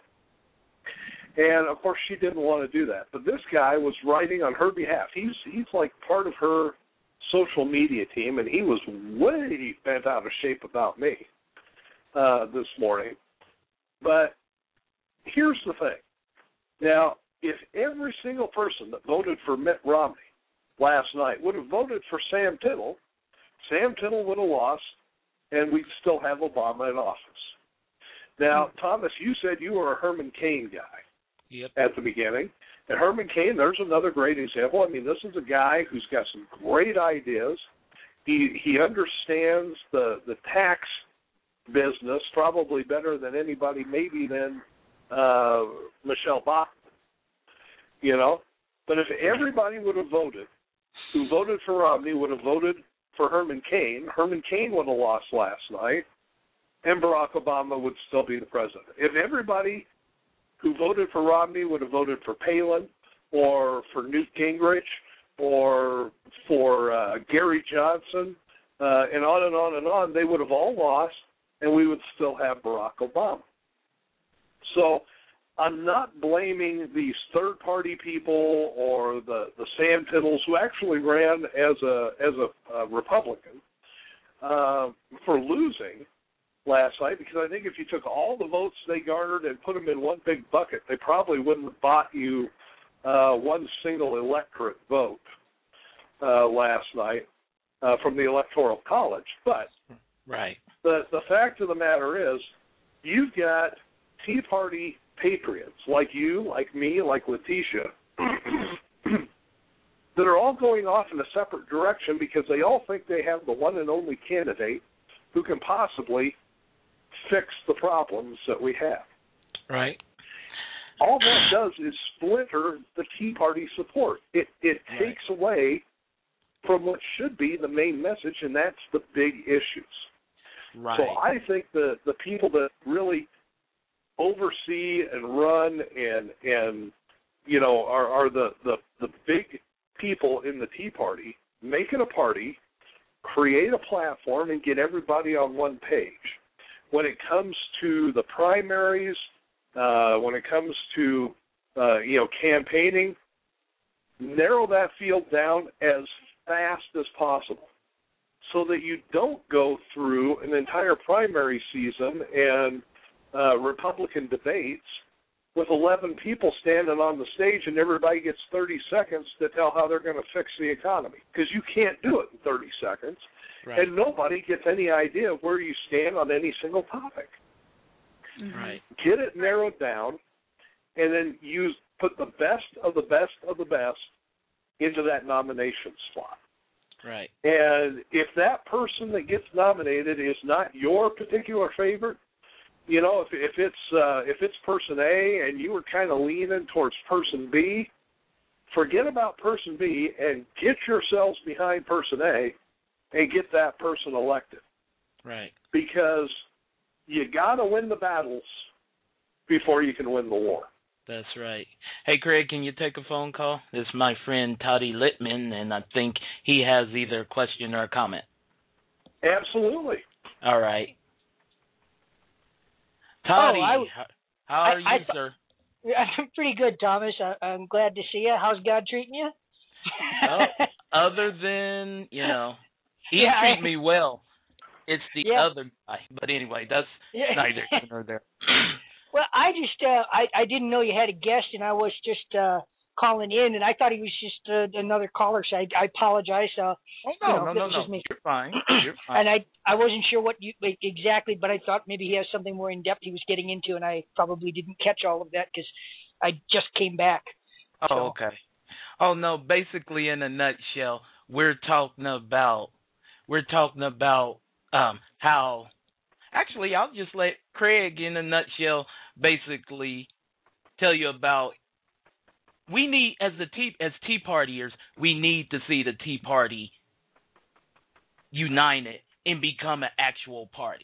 And, of course, she didn't want to do that. But this guy was writing on her behalf. He's he's like part of her social media team, and he was way bent out of shape about me uh, this morning. But here's the thing. Now, if every single person that voted for Mitt Romney last night would have voted for Sam Tittle, Sam Tittle would have lost, and we'd still have Obama in office. Now, Thomas, you said you were a Herman Cain guy yep. at the beginning. And Herman Cain, there's another great example. I mean, this is a guy who's got some great ideas. He he understands the, the tax business probably better than anybody, maybe than uh, Michelle Bachmann, you know. But if everybody would have voted, who voted for Romney would have voted for Herman Cain, Herman Cain would have lost last night, and Barack Obama would still be the president. If everybody who voted for Romney would have voted for Palin or for Newt Gingrich or for uh, Gary Johnson, uh, and on and on and on, they would have all lost, and we would still have Barack Obama. So I'm not blaming these third-party people or the, the sandpiddles who actually ran as a as a, a Republican uh, for losing last night, because I think if you took all the votes they garnered and put them in one big bucket, they probably wouldn't have bought you uh, one single electorate vote uh, last night uh, from the Electoral College. But right. the the fact of the matter is, you've got Tea Party patriots like you, like me, like Letitia, that are all going off in a separate direction because they all think they have the one and only candidate who can possibly fix the problems that we have. Right. All that does is splinter the Tea Party support. It it Right. takes away from what should be the main message, and that's the big issues. Right. So I think the, the people that really oversee and run and and you know are, are the, the, the big people in the Tea Party, make it a party, create a platform, and get everybody on one page. When it comes to the primaries, uh, when it comes to uh, you know campaigning, narrow that field down as fast as possible, so that you don't go through an entire primary season and uh, Republican debates with eleven people standing on the stage and everybody gets thirty seconds to tell how they're going to fix the economy, because you can't do it in thirty seconds, Right. and nobody gets any idea of where you stand on any single topic. Right. Get it narrowed down, and then use put the best of the best of the best into that nomination slot. Right. And if that person that gets nominated is not your particular favorite, you know, if if it's uh, if it's person A and you were kind of leaning towards person B, forget about person B and get yourselves behind person A and get that person elected. Right. Because you got to win the battles before you can win the war. That's right. Hey, Craig, can you take a phone call? This is my friend Toddy Littman, and I think he has either a question or a comment. Absolutely. All right. Toddy, oh, I, how, how are I, you, I, sir? I'm pretty good, Thomas. I, I'm glad to see you. How's God treating you? Oh, other than, you know, he Yeah, treat I- me well. It's the Yeah. other guy. But anyway, that's Yeah. neither here nor there. Well, I just uh, I I didn't know you had a guest, and I was just uh, calling in, and I thought he was just uh, another caller. So I, I apologize. Uh, Oh, you no, know, no, that no, was no. just me. You're fine. You're fine. And I I wasn't sure what you like, exactly, but I thought maybe he has something more in depth he was getting into, and I probably didn't catch all of that because I just came back. Oh, So- okay. Oh, no, basically in a nutshell, we're talking about, we're talking about um, how, actually, I'll just let Craig in a nutshell basically tell you about, we need, as the tea, as Tea Partiers, we need to see the Tea Party united and become an actual party.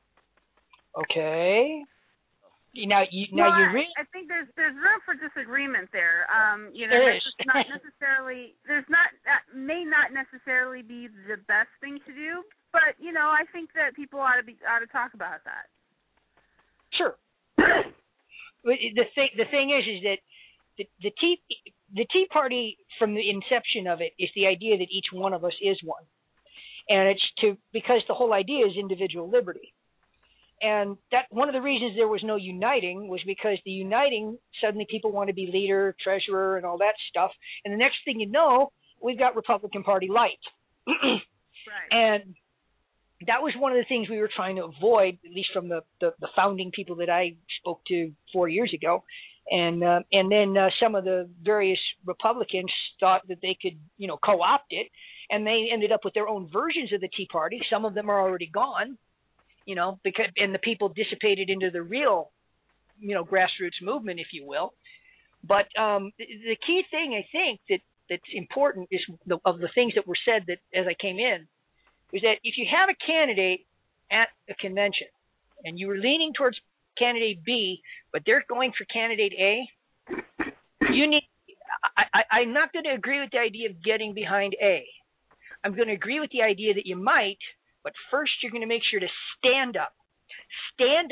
Okay. Now you now well, you I- really I think there's there's room for disagreement there. Um, you know, There that's is. just not necessarily there's not that may not necessarily be the best thing to do, but you know, I think that people ought to be ought to talk about that. sure. But the thing the thing is is that the, the tea the Tea Party from the inception of it is the idea that each one of us is one, and it's to because the whole idea is individual liberty. And that one of the reasons there was no uniting was because the uniting, suddenly people want to be leader, treasurer, and all that stuff. And the next thing you know, we've got Republican Party light. Right. And that was one of the things we were trying to avoid, at least from the, the, the founding people that I spoke to four years ago. And uh, and then uh, some of the various Republicans thought that they could, you know, co-opt it. And they ended up with their own versions of the Tea Party. Some of them are already gone. You know, because and the people dissipated into the real, you know, grassroots movement, if you will. But um, the, the key thing I think that that's important is the, of the things that were said that as I came in, is that if you have a candidate at a convention and you were leaning towards candidate B, but they're going for candidate A, you need. I, I, I'm not going to agree with the idea of getting behind A. I'm going to agree with the idea that you might. But first, you're going to make sure to stand up. Stand up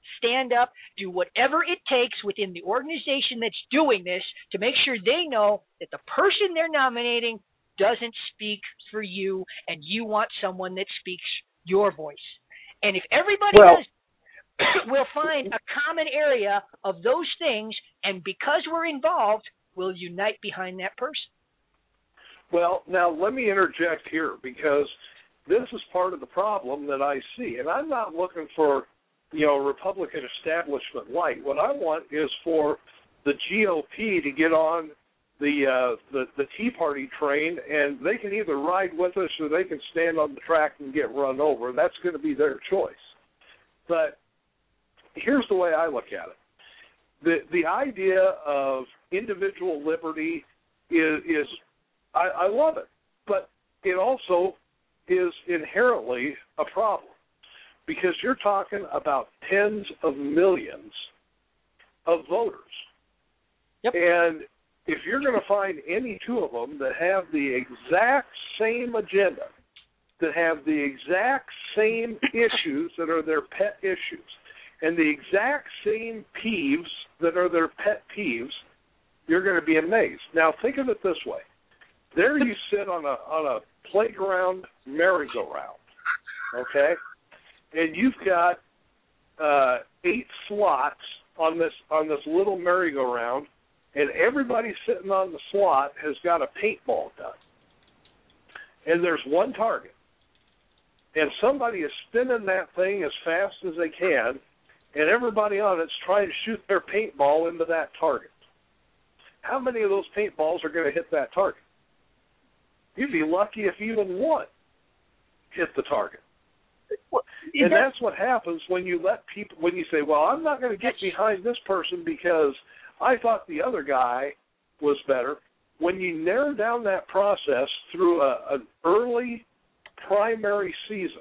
stand up, do whatever it takes within the organization that's doing this to make sure they know that the person they're nominating doesn't speak for you and you want someone that speaks your voice. And if everybody well, does, we'll find a common area of those things, and because we're involved, we'll unite behind that person. Well, now let me interject here, because this is part of the problem that I see. And I'm not looking for, you know, Republican establishment light. What I want is for the G O P to get on the, uh, the the Tea Party train, and they can either ride with us or they can stand on the track and get run over. That's going to be their choice. But here's the way I look at it. The the idea of individual liberty is, is I, I love it, but it also is inherently a problem, because you're talking about tens of millions of voters. Yep. And if you're going to find any two of them that have the exact same agenda, that have the exact same issues that are their pet issues, and the exact same peeves that are their pet peeves, you're going to be amazed. Now, think of it this way. There you sit on a on a playground merry-go-round, okay? And you've got uh, eight slots on this on this little merry-go-round, and everybody sitting on the slot has got a paintball gun. And there's one target. And somebody is spinning that thing as fast as they can, and everybody on it's trying to shoot their paintball into that target. How many of those paintballs are going to hit that target? You'd be lucky if even one hit the target. Well, and that, that's what happens when you let people, when you say, well, I'm not going to get behind this person because I thought the other guy was better. When you narrow down that process through a, an early primary season,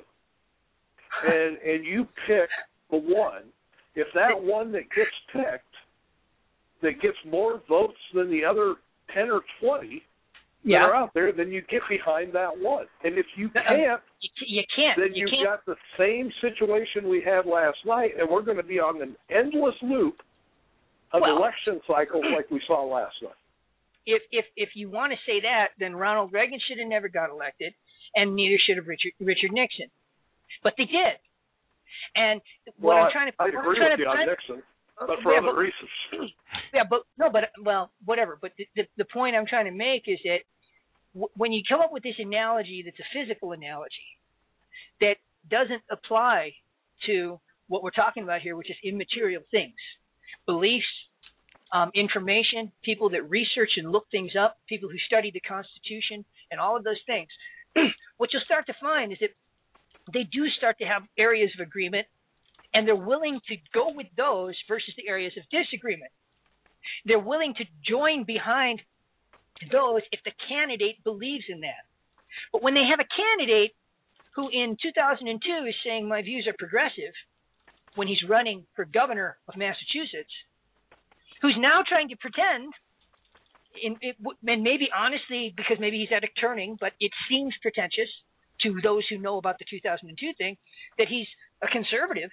and and you pick the one, if that one that gets picked, that gets more votes than the other ten or twenty yeah. that are out there, then you get behind that one. And if you can't, you, you can't. then you you've can't. got the same situation we had last night, and we're going to be on an endless loop of well, election cycles like we saw last night. If if if you want to say that, then Ronald Reagan should have never got elected, and neither should have Richard Richard Nixon. But they did. And what well, I'm trying to I what agree I'm with you on to, Nixon, but for yeah, other but, reasons. Yeah, but no, but well, whatever. But the, the the point I'm trying to make is that w- when you come up with this analogy that's a physical analogy that doesn't apply to what we're talking about here, which is immaterial things, beliefs, um, information, people that research and look things up, people who study the Constitution, and all of those things, what you'll start to find is that they do start to have areas of agreement, and they're willing to go with those versus the areas of disagreement. They're willing to join behind those if the candidate believes in that. But when they have a candidate who in two thousand two is saying my views are progressive when he's running for governor of Massachusetts, who's now trying to pretend, in, it, and maybe honestly because maybe he's at a turning, but it seems pretentious to those who know about the two thousand two thing, that he's a conservative,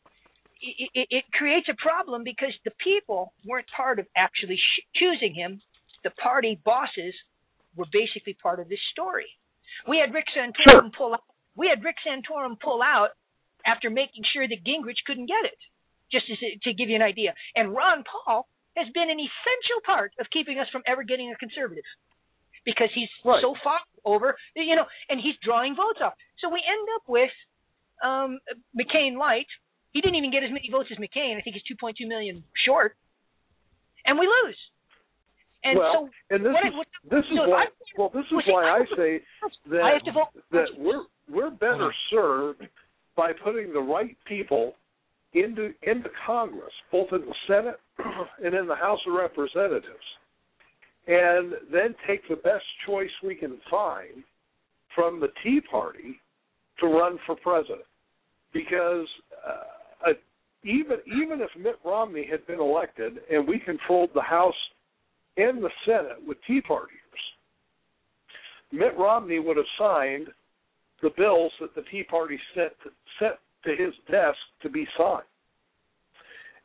it, it, it creates a problem because the people weren't part of actually sh- choosing him. The party bosses were basically part of this story. We had Rick Santorum sure. pull out. We had Rick Santorum pull out after making sure that Gingrich couldn't get it, just to, to give you an idea. And Ron Paul has been an essential part of keeping us from ever getting a conservative, because he's right. so far over, you know, and he's drawing votes off. So we end up with um, McCain light. He didn't even get as many votes as McCain. I think he's two point two million short, and we lose. And well, so and this what is I, what, this is so why I, well this is well, see, why I, I say that I have to vote. that we're we're better served by putting the right people into into Congress, both in the Senate and in the House of Representatives, and then take the best choice we can find from the Tea Party to run for president. Because uh, even even if Mitt Romney had been elected and we controlled the House and the Senate with Tea Partiers, Mitt Romney would have signed the bills that the Tea Party sent to, sent to his desk to be signed.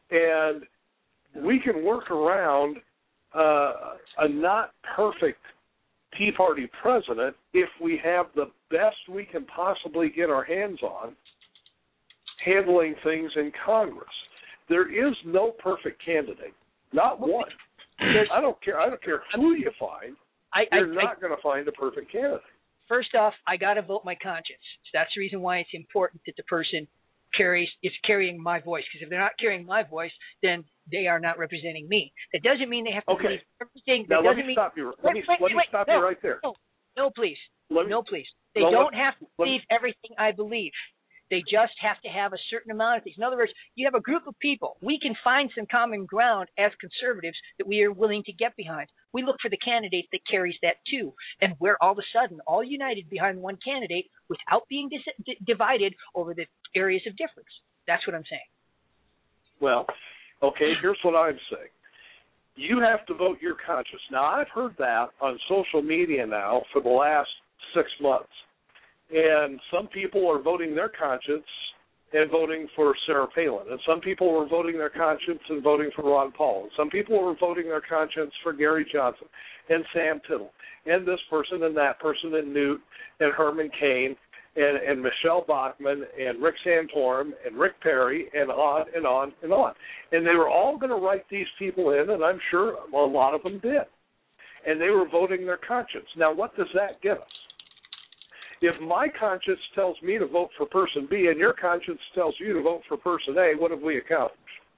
And we can work around uh, a not perfect Tea Party president if we have the best we can possibly get our hands on handling things in Congress. There is no perfect candidate, not one. I don't care. I don't care who you find. I, You're I, not going to find a perfect candidate. First off, I got to vote my conscience. So that's the reason why it's important that the person carries is carrying my voice. Because if they're not carrying my voice, then they are not representing me. That doesn't mean they have to Okay. believe everything. Now That let doesn't me mean, stop you. Let wait, me wait, let me wait, stop no, you right there. No, no, please, Let me, no, please. They no, don't let, have to let, believe everything I believe. They just have to have a certain amount of things. In other words, you have a group of people. We can find some common ground as conservatives that we are willing to get behind. We look for the candidate that carries that too. And we're all of a sudden all united behind one candidate without being dis- d- divided over the areas of difference. That's what I'm saying. Well, okay, here's what I'm saying. You have to vote your conscience. Now, I've heard that on social media now for the last six months. And some people are voting their conscience and voting for Sarah Palin. And some people are voting their conscience and voting for Ron Paul. And some people are voting their conscience for Gary Johnson and Sam Tittle and this person and that person and Newt and Herman Cain and, and Michelle Bachmann and Rick Santorum and Rick Perry and on and on and on. And they were all going to write these people in, and I'm sure a lot of them did. And they were voting their conscience. Now, what does that get us? If my conscience tells me to vote for person B and your conscience tells you to vote for person A, what have we accomplished?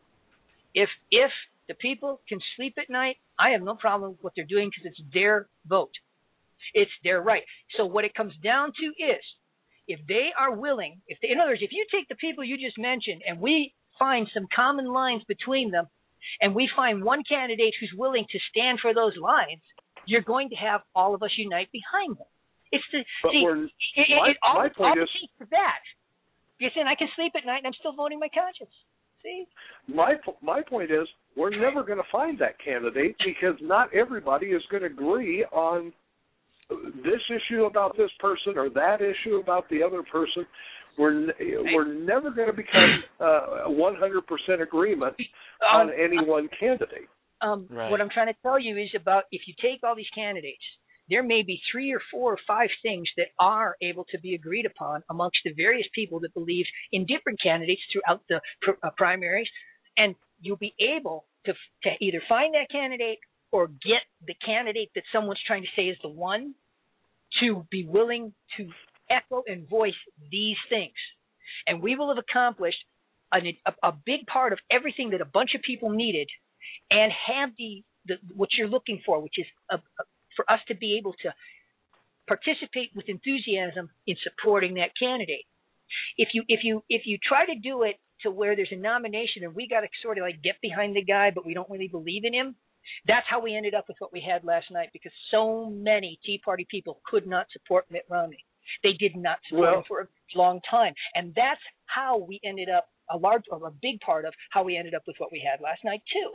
If if the people can sleep at night, I have no problem with what they're doing because it's their vote. It's their right. So what it comes down to is, if they are willing, if they, in other words, if you take the people you just mentioned and we find some common lines between them, and we find one candidate who's willing to stand for those lines, you're going to have all of us unite behind them. It's the but see, we're, it, it, my, it all, my point all is to that. You're saying I can sleep at night and I'm still voting my conscience. See? My my point is we're never going to find that candidate because not everybody is going to agree on this issue about this person or that issue about the other person. We're we're never going to become uh, one hundred percent agreement on um, any one candidate. Um, right. What I'm trying to tell you is about if you take all these candidates, there may be three or four or five things that are able to be agreed upon amongst the various people that believe in different candidates throughout the pr- uh, primaries, and you'll be able to, to either find that candidate or get the candidate that someone's trying to say is the one to be willing to echo and voice these things. And we will have accomplished a, a, a big part of everything that a bunch of people needed and have the, the what you're looking for, which is a, a for us to be able to participate with enthusiasm in supporting that candidate. If you if you if you try to do it to where there's a nomination and we got to sort of like get behind the guy, but we don't really believe in him, that's how we ended up with what we had last night, because so many Tea Party people could not support Mitt Romney. They did not support well, him for a long time, and that's how we ended up a large or a big part of how we ended up with what we had last night too.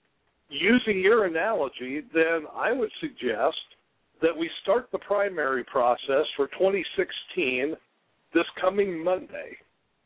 Using your analogy, then I would suggest that we start the primary process for twenty sixteen this coming Monday,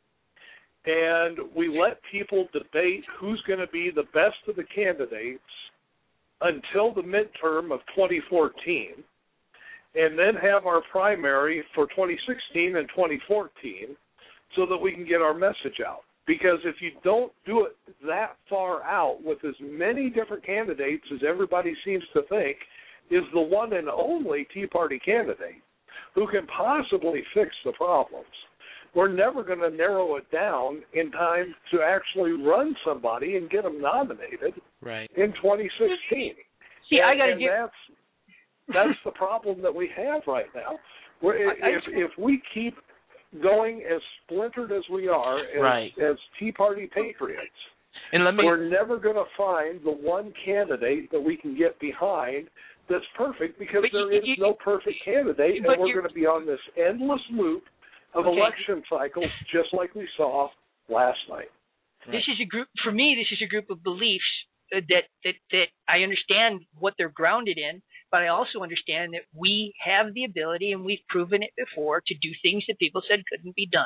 and we let people debate who's going to be the best of the candidates until the midterm of twenty fourteen, and then have our primary for twenty sixteen and twenty fourteen so that we can get our message out. Because if you don't do it that far out with as many different candidates as everybody seems to think is the one and only Tea Party candidate who can possibly fix the problems, we're never going to narrow it down in time to actually run somebody and get them nominated right. in twenty sixteen. See, and, I got to and get... that's that's the problem that we have right now. We're, I, I if if we keep going as splintered as we are as, right. as Tea Party patriots, and let me, we're never going to find the one candidate that we can get behind that's perfect, because but there you, is you, no perfect candidate, and we're going to be on this endless loop of okay. election cycles just like we saw last night. Right. This is a group, for me, this is a group of beliefs that, that, that I understand what they're grounded in, but I also understand that we have the ability, and we've proven it before, to do things that people said couldn't be done.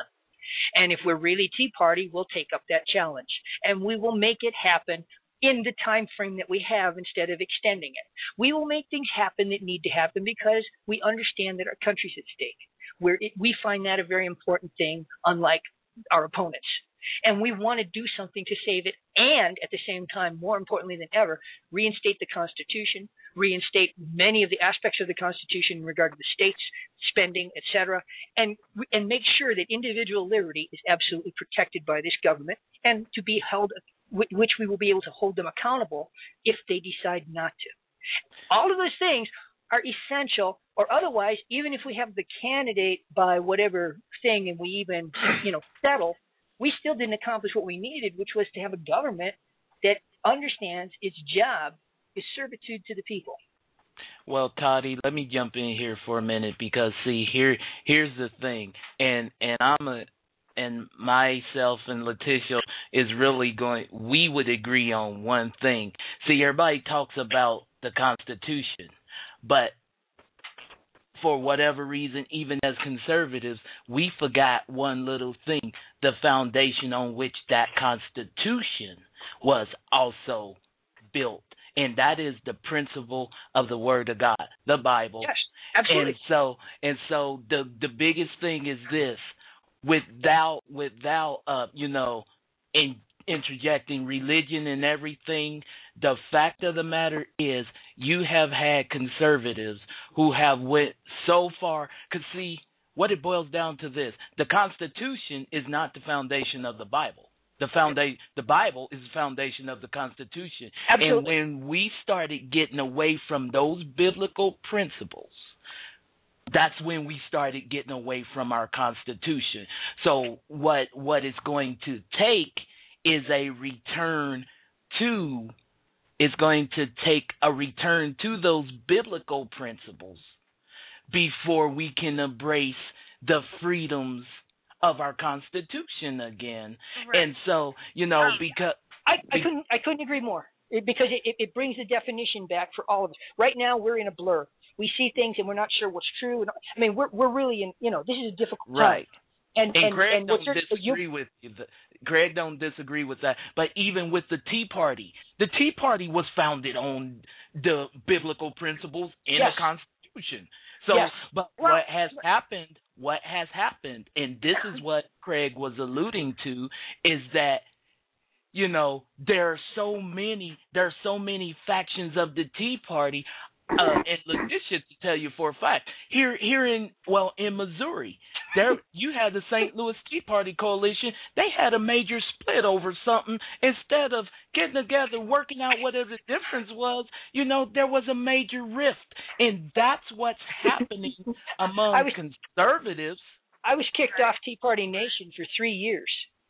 And if we're really Tea Party, we'll take up that challenge, and we will make it happen in the time frame that we have instead of extending it. We will make things happen that need to happen because we understand that our country's at stake. We're, we find that a very important thing, unlike our opponents. And we want to do something to save it, and at the same time, more importantly than ever, reinstate the Constitution, reinstate many of the aspects of the Constitution in regard to the states, spending, et cetera, and and make sure that individual liberty is absolutely protected by this government, and to be held, which we will be able to hold them accountable if they decide not to. All of those things are essential, or otherwise, even if we have the candidate by whatever thing and we even, you know, settle, we still didn't accomplish what we needed, which was to have a government that understands its job is servitude to the people. Well, Toddy, let me jump in here for a minute because, see, here, here's the thing, and and I'm a, and myself and Letitia is really going. We would agree on one thing. See, everybody talks about the Constitution, but for whatever reason, even as conservatives, we forgot one little thing, the foundation on which that Constitution was also built, and that is the principle of the Word of God, the Bible. Yes, absolutely. And so, and so the the biggest thing is this: without without uh, you know, in, interjecting religion and everything, the fact of the matter is you have had conservatives who have went so far. Because see, what it boils down to this: the Constitution is not the foundation of the Bible. The foundation, the Bible is the foundation of the Constitution. Absolutely. And when we started getting away from those biblical principles, that's when we started getting away from our Constitution. So what what it's going to take is a return to is going to take a return to those biblical principles before we can embrace the freedoms of our Constitution again. Right. And so, you know, Um, because I, I couldn't I couldn't agree more, it, because it, it brings the definition back for all of us. Right now, we're in a blur. We see things and we're not sure what's true. And I mean, we're we're really in, you know, this is a difficult time. right. And And, and, Greg and don't what's your- disagree you, with you. The, Greg don't disagree with that. But even with the Tea Party, the Tea Party was founded on the biblical principles in Yes. the Constitution. So, Yes. but Well, what has happened, what has happened, and this is what Craig was alluding to, is that, you know, there are so many, there are so many factions of the Tea Party. Uh, and Letitia, to tell you for a fact, here, here in well, in Missouri, there you had the Saint Louis Tea Party Coalition. They had a major split over something. Instead of getting together, working out whatever the difference was, you know, there was a major rift, and that's what's happening among I was- conservatives. I was kicked off Tea Party Nation for three years.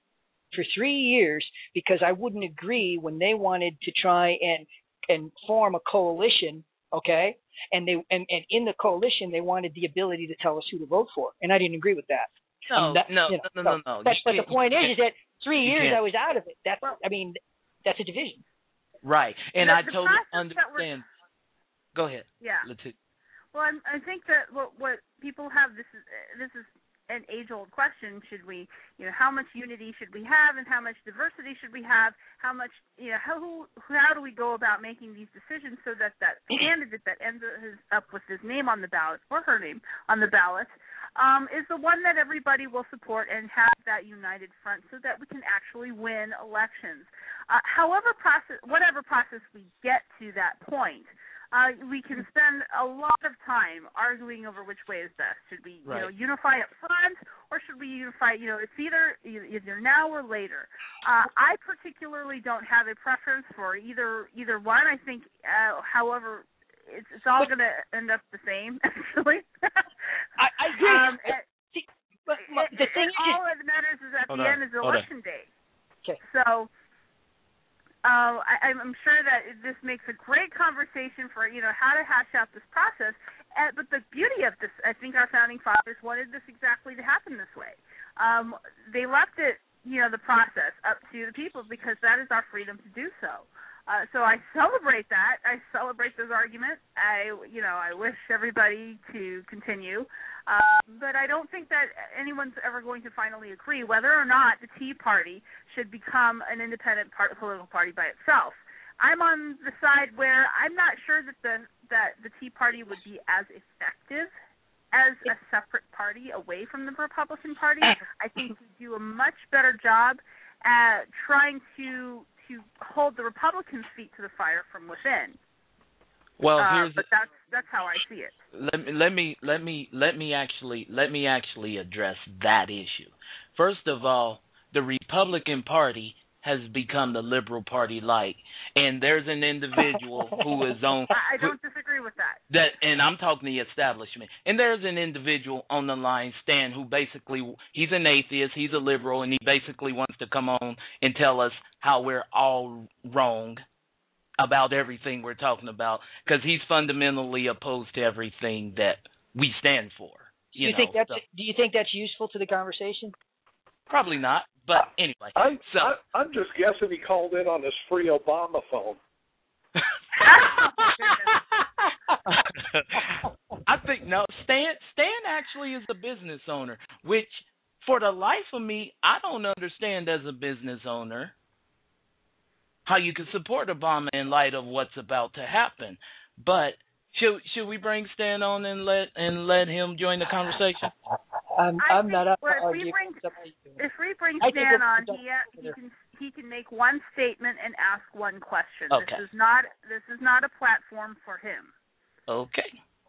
For three years, because I wouldn't agree when they wanted to try and and form a coalition. Okay, and they and, and in the coalition they wanted the ability to tell us who to vote for, and I didn't agree with that. No, that, no, you know, no, no, no, no. But, You but the can't- point you is, can't. is that three You years can't. I was out of it. That's I mean, that's a division. Right, and The- I the totally process that we're- understand. Go ahead, Yeah. Letitia. Well, I'm, I think that what what people have this is this is an age-old question. Should we, you know, how much unity should we have, and how much diversity should we have? How much, you know, how who, how do we go about making these decisions so that that candidate that ends up with his name on the ballot or her name on the ballot um, is the one that everybody will support and have that united front, so that we can actually win elections. Uh, however process, whatever process we get to that point. Uh, we can spend a lot of time arguing over which way is best. Should we, Right. you know, unify up front, or should we unify? You know, it's either either now or later. Uh, I particularly don't have a preference for either either one. I think, uh, however, it's it's all going to end up the same. Actually, I, I agree. um, See, but my, the thing it, is, all that matters is at Hold the on, end is hold on. election day. Okay. So. Uh, I, I'm sure that this makes a great conversation for, you know, how to hash out this process. Uh, but the beauty of this, I think our founding fathers wanted this exactly to happen this way. Um, they left it, you know, the process up to the people, because that is our freedom to do so. Uh, so I celebrate that. I celebrate this argument. I, you know, I wish everybody to continue. Um, but I don't think that anyone's ever going to finally agree whether or not the Tea Party should become an independent part, political party by itself. I'm on the side where I'm not sure that the that the Tea Party would be as effective as a separate party away from the Republican Party. I think we do a much better job at trying to to hold the Republicans' feet to the fire from within. Well, uh, here's but that's that's how I see it. Let me let me let me let me actually let me actually address that issue. First of all, the Republican Party has become the Liberal Party light, and there's an individual who is on. I don't disagree with that. That, and I'm talking the establishment. And there's an individual on the line, Stan, who basically he's an atheist, he's a liberal, and he basically wants to come on and tell us how we're all wrong about everything we're talking about, because he's fundamentally opposed to everything that we stand for. You, you know, think that's so. Do you think that's useful to the conversation? Probably not, but anyway. I, so I, I'm just guessing he called in on his free Obama phone. I think no. Stan Stan actually is a business owner, which for the life of me, I don't understand as a business owner how you can support Obama in light of what's about to happen. But should should we bring Stan on and let and let him join the conversation? I'm I I'm not up to well, if argue. we bring if we bring I think Stan we'll- on, he uh, he can he can make one statement and ask one question. Okay. This is not this is not a platform for him. Okay.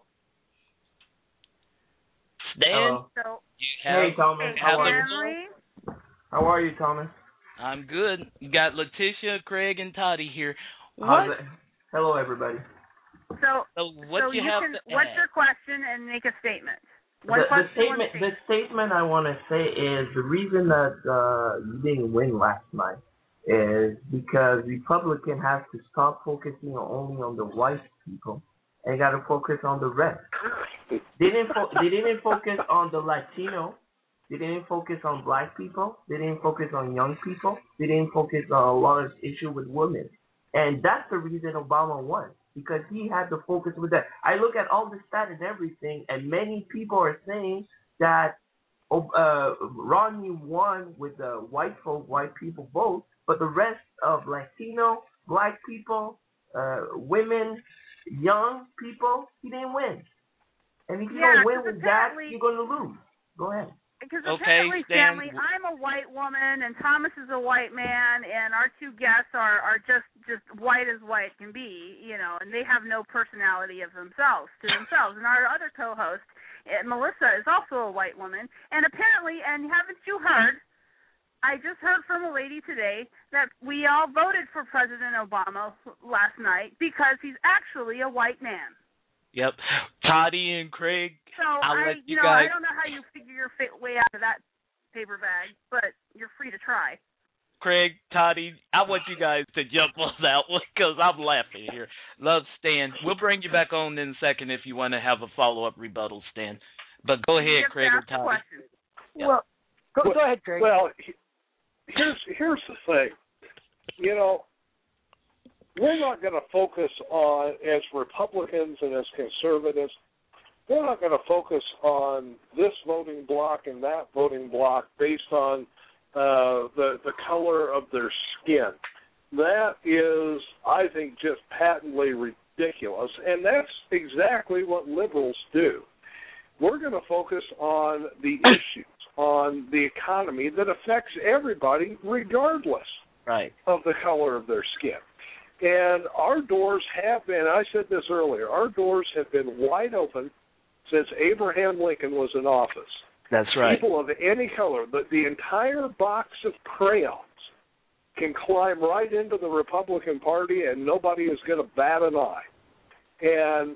Stan, Hello. So you have, Hey, Thomas. hey, How are you? Stanley, How are you, Thomas? I'm good. You got Letitia, Craig, and Toddy here. How's What? it? Hello, everybody. so So what so you, you have can to what's add? your question and make a statement. One The, the question, statement, one the statement. statement I want to say is the reason that uh, you didn't win last night is because Republican has to stop focusing only on the white people and got to focus on the rest. They didn't fo- they didn't focus on the Latino. They didn't focus on black people. They didn't focus on young people. They didn't focus on a lot of issue with women. And that's the reason Obama won, because he had to focus with that. I look at all the stats and everything, and many people are saying that uh, Romney won with the white folk, white people vote, but the rest of Latino, black people, uh, women, young people, he didn't win. And if you Yeah, don't win 'cause with that, apparently- you're going to lose. Go ahead. Because Okay, apparently, Stan. Stanley, I'm a white woman and Thomas is a white man, and our two guests are are just just white as white can be, you know, and they have no personality of themselves to themselves. And our other co-host, uh, Melissa, is also a white woman, and apparently, and haven't you heard? I just heard from a lady today that we all voted for President Obama last night because he's actually a white man. Yep. Toddy and Craig. So I'll I, let you you know, guys. I don't know how you figure your fa- way out of that paper bag, but you're free to try. Craig, Toddy, I want you guys to jump on that one because I'm laughing here. Love Stan. We'll bring you back on in a second if you want to have a follow-up rebuttal, Stan. But go You ahead, have to Craig or ask the Toddy. question. Yeah. Well, go, Well- go ahead, Craig. Well, he- here's here's the thing. You know, we're not going to focus on, as Republicans and as conservatives, we're not going to focus on this voting bloc and that voting bloc based on uh, the the color of their skin. That is, I think, just patently ridiculous, and that's exactly what liberals do. We're going to focus on the issues, on the economy that affects everybody regardless Right. of the color of their skin. And our doors have been, I said this earlier, our doors have been wide open since Abraham Lincoln was in office. That's right. People of any color, but the entire box of crayons can climb right into the Republican Party and nobody is going to bat an eye. And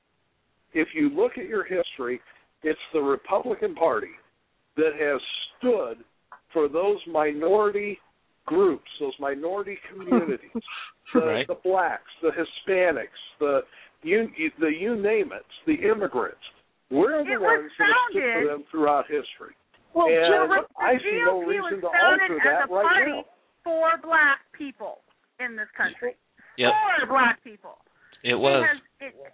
if you look at your history, it's the Republican Party that has stood for those minority groups, those minority communities, the, Right. the blacks, the Hispanics, the you, the you name it, the immigrants. We're the It was ones that have stood founded- for them throughout history. Well, And the, the I see no G O P reason was to founded alter as that a right party now. for black people in this country. yep. for black people. It was. It has, it,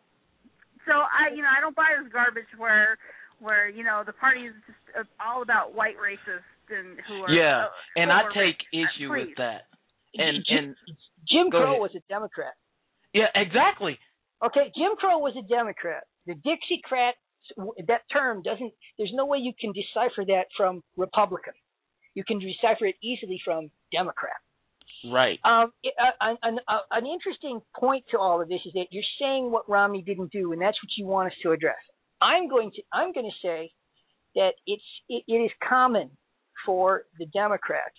so I, you know, I don't buy this garbage where, where you know, the party is just all about white racists and who are. Yeah, uh, and I take racist. issue Please. with that. And Jim, and Jim Crow ahead. was a Democrat. Yeah, exactly. Okay, Jim Crow was a Democrat. The Dixiecrat, that term doesn't. There's no way you can decipher that from Republican. You can decipher it easily from Democrat. Right. Um, it, uh, an, uh, an interesting point to all of this is that you're saying what Romney didn't do, and that's what you want us to address. I'm going to I'm going to say that it's it, it is common for the Democrats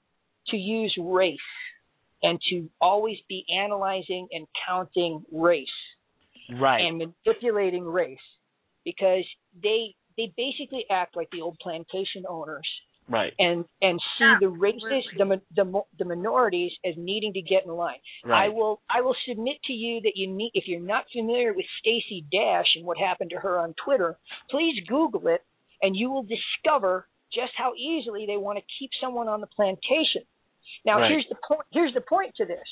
to use race and to always be analyzing and counting race, right, and manipulating race, because they they basically act like the old plantation owners. Right. And and see the racists, Absolutely. the, the the minorities as needing to get in line. Right. I will I will submit to you that you need, if you're not familiar with Stacey Dash and what happened to her on Twitter, please Google it, and you will discover just how easily they want to keep someone on the plantation. Now right. here's the point. Here's the point to this.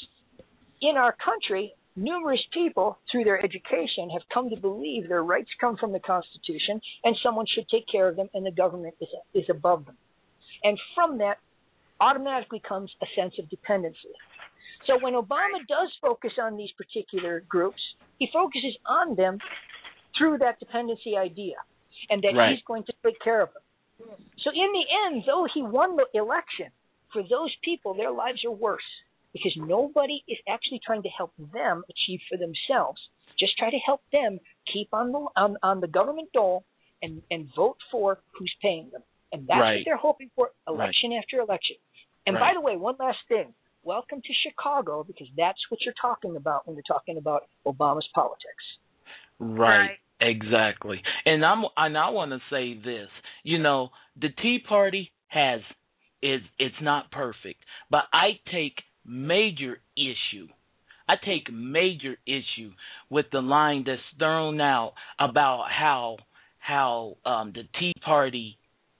In our country, numerous people, through their education, have come to believe their rights come from the Constitution, and someone should take care of them, and the government is is above them. And from that automatically comes a sense of dependency. So when Obama does focus on these particular groups, he focuses on them through that dependency idea, and that right. he's going to take care of them. So in the end, though he won the election, for those people, their lives are worse, because nobody is actually trying to help them achieve for themselves. Just try to help them keep on the on, on the government dole and, and vote for who's paying them. And that's right. what they're hoping for, election right. after election. And right. by the way, one last thing. Welcome to Chicago, because that's what you're talking about when you're talking about Obama's politics. Right. Right. Exactly. And I'm and I want to say this. You know, the Tea Party has is it's not perfect, but I take major issue. I take major issue with the line that's thrown out about how how um, the Tea Party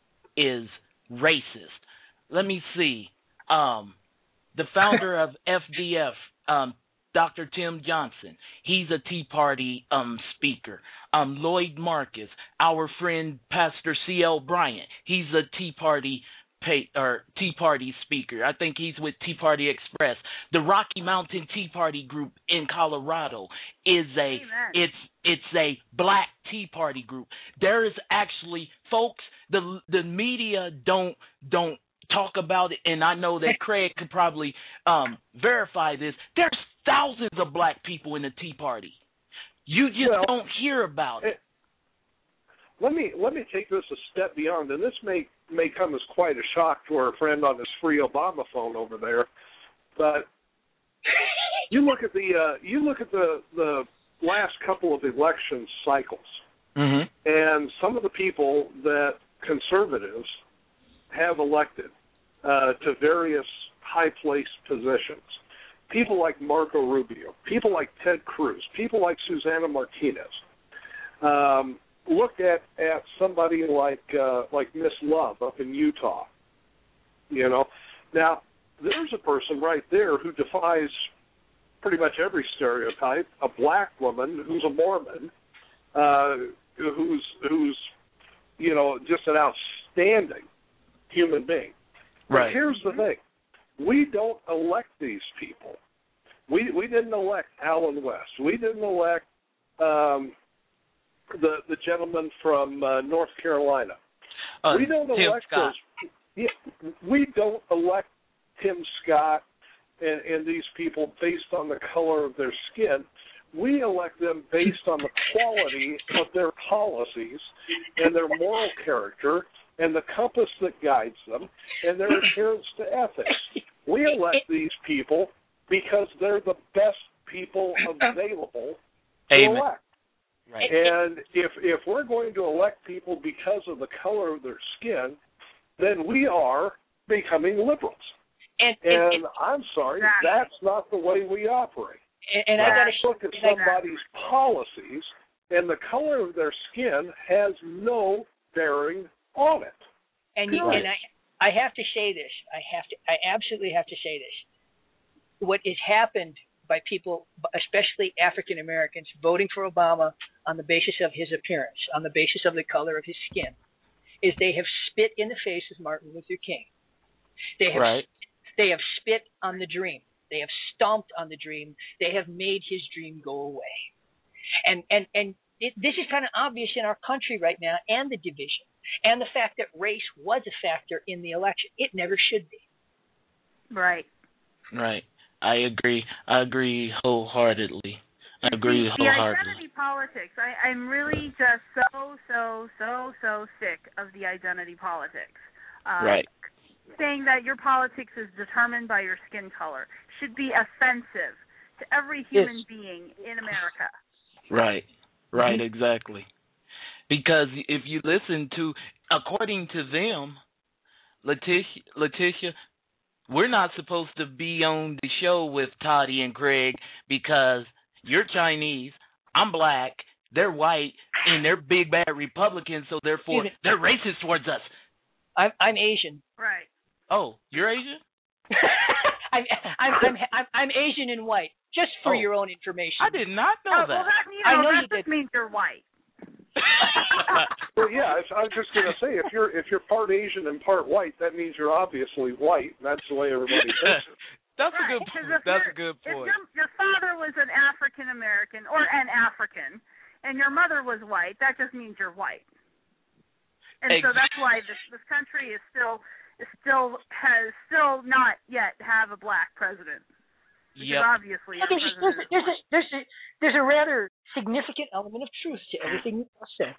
is racist. Let me see. Um, the founder of F D F, um, Doctor Tim Johnson, he's a Tea Party um, speaker. Um, Lloyd Marcus, our friend Pastor C L Bryant, he's a Tea Party pay, or Tea Party speaker. I think he's with Tea Party Express. The Rocky Mountain Tea Party group in Colorado is a Amen. it's it's a black Tea Party group. There is actually folks. The the media don't don't talk about it, and I know that Craig could probably um, verify this. There's thousands of black people in the Tea Party. You just well, don't hear about it. Let me let me take this a step beyond, and this may may come as quite a shock to our friend on his free Obama phone over there, but you look at the uh, you look at the the last couple of election cycles, mm-hmm. and some of the people that conservatives have elected uh, to various high-placed positions. People like Marco Rubio, people like Ted Cruz, people like Susana Martinez. Um, look at, at somebody like uh, like Miss Love up in Utah. You know, now there's a person right there who defies pretty much every stereotype. A black woman who's a Mormon, uh, who's who's you know just an outstanding human being. Right. But here's the thing. We don't elect these people. We we didn't elect Alan West. We didn't elect um, the the gentleman from uh, North Carolina. Uh, we don't Tim elect Scott. those. Yeah, we don't elect Tim Scott and, and these people based on the color of their skin. We elect them based on the quality of their policies and their moral character and the compass that guides them, and their adherence to ethics. We elect these people because they're the best people available to Amen. elect. Right. And if if we're going to elect people because of the color of their skin, then we are becoming liberals. And, And, and, and I'm sorry, Exactly. that's not the way we operate. and, and I got to Look at somebody's policies, and the color of their skin has no bearing on it. And, you, Right. and I, I have to say this. I have to. I absolutely have to say this. What has happened by people, especially African Americans, voting for Obama on the basis of his appearance, on the basis of the color of his skin, is they have spit in the face of Martin Luther King. They have right. they have spit on the dream. They have stomped on the dream. They have made his dream go away. And and and it, this is kind of obvious in our country right now, and the division, and the fact that race was a factor in the election. It never should be. Right. Right. I agree. I agree wholeheartedly. I agree the, wholeheartedly. The identity politics. I, I'm really just so, so, so, so sick of the identity politics. Um, right. Saying that your politics is determined by your skin color should be offensive to every human yes. being in America. Right. Right, Mm-hmm. exactly. Because if you listen to, according to them, Letitia, Letitia, we're not supposed to be on the show with Toddy and Craig because you're Chinese, I'm black, they're white, and they're big bad Republicans, so therefore they're racist towards us. I'm, I'm Asian. Right. Oh, you're Asian? I'm, I'm, I'm, I'm, I'm Asian and white, just for oh. your own information. I did not know oh, that. Well, that, you know, I know that you just did. means you're white. Well, yeah, I was just going to say, if you're if you're part Asian and part white, that means you're obviously white. That's the way everybody thinks it. That's right. a good point. point. That's a good If point. your, your father was an African American or an African, and your mother was white, that just means you're white. And Exactly. so that's why this this country is still is still has still not yet have a black president. Because Yep. obviously Yeah, our there's, president there's, is there's, white. a, there's, a, there's a rather significant element of truth to everything you just said.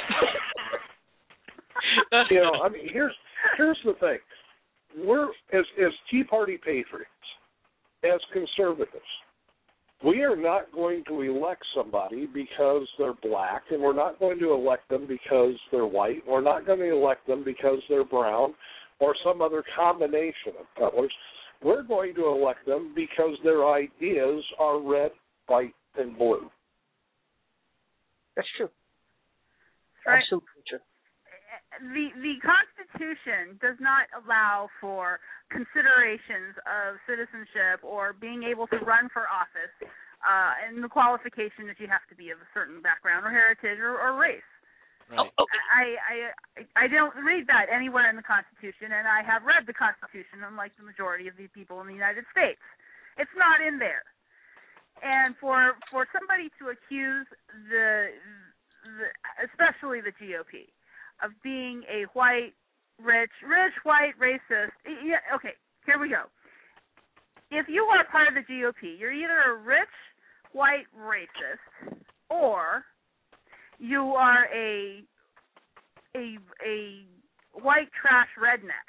You know, I mean, here's here's the thing: we're as as Tea Party patriots, as conservatives, we are not going to elect somebody because they're black, and we're not going to elect them because they're white. We're not going to elect them because they're brown, or some other combination of colors. We're going to elect them because their ideas are red, white, and blue. That's true. Right. Absolutely true. The the Constitution does not allow for considerations of citizenship or being able to run for office, uh, and the qualification that you have to be of a certain background or heritage or, or race. Right. Oh, okay. I, I I don't read that anywhere in the Constitution, and I have read the Constitution, unlike the majority of the people in the United States. It's not in there. And for for somebody to accuse the, the especially the G O P, of being a white, rich, rich, white, racist, yeah, okay, here we go. If you are part of the G O P, you're either a rich, white, racist, or you are a a a white trash redneck.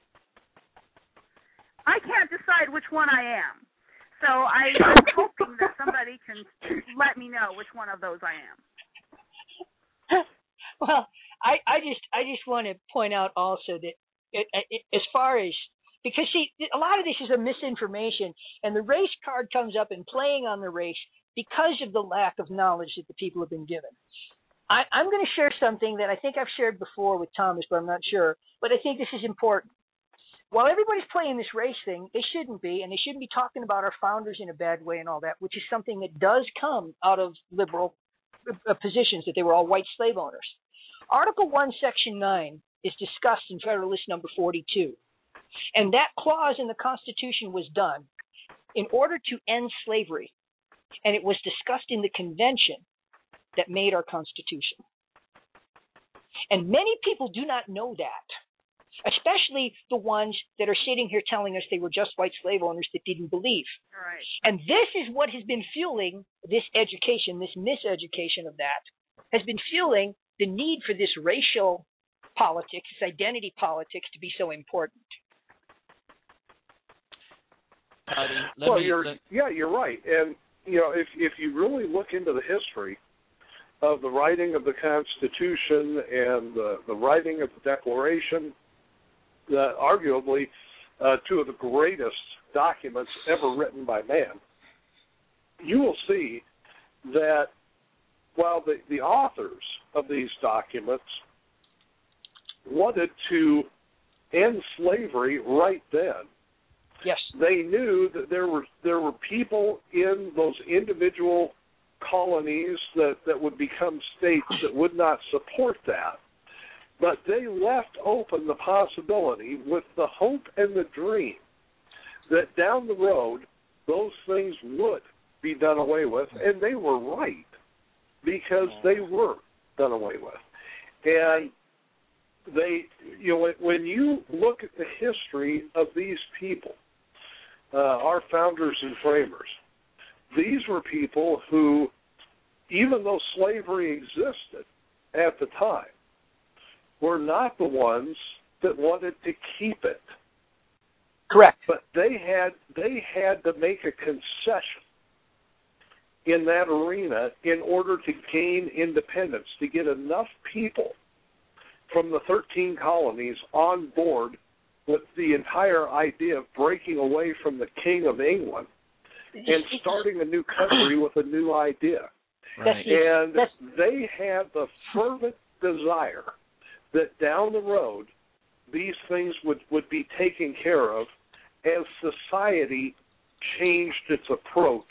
I can't decide which one I am. So I, I'm hoping that somebody can let me know which one of those I am. Well, I, I just I just want to point out also that it, it, as far as because see a lot of this is a misinformation, and the race card comes up and playing on the race because of the lack of knowledge that the people have been given. I, I'm going to share something that I think I've shared before with Thomas, but I'm not sure. But I think this is important. While everybody's playing this race thing, they shouldn't be, and they shouldn't be talking about our founders in a bad way and all that, which is something that does come out of liberal uh, positions, that they were all white slave owners. Article one, Section nine is discussed in Federalist Number forty-two. And that clause in the Constitution was done in order to end slavery. And it was discussed in the convention that made our Constitution. And many people do not know that, especially the ones that are sitting here telling us they were just white slave owners that didn't believe. Right. And this is what has been fueling this education, this miseducation of that, has been fueling the need for this racial politics, this identity politics to be so important. Patty, let well, me, you're let, yeah, you're right. And you know, if if you really look into the history of the writing of the Constitution and the, the writing of the Declaration, that arguably uh, two of the greatest documents ever written by man, you will see that while the, the authors of these documents wanted to end slavery right then, Yes. They knew that there were there were people in those individual colonies that, that would become states that would not support that. But they left open the possibility with the hope and the dream that down the road those things would be done away with, and they were right because they were done away with. And they, you know, when you look at the history of these people, uh, our founders and framers, these were people who, even though slavery existed at the time, were not the ones that wanted to keep it. Correct. But they had they had to make a concession in that arena in order to gain independence, to get enough people from the thirteen colonies on board with the entire idea of breaking away from the King of England and starting a new country with a new idea. Right. And they had the fervent desire that down the road these things would, would be taken care of as society changed its approach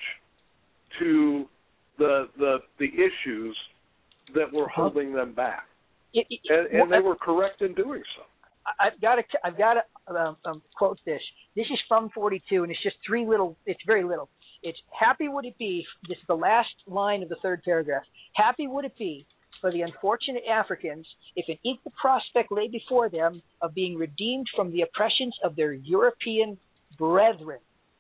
to the the, the issues that were holding them back. It, it, and and they were correct in doing so. I've got to I've got to um, um, quote this. This is from forty-two, and it's just three little. It's very little. It's happy would it be. This is the last line of the third paragraph. Happy would it be for the unfortunate Africans if an equal prospect lay before them of being redeemed from the oppressions of their European brethren.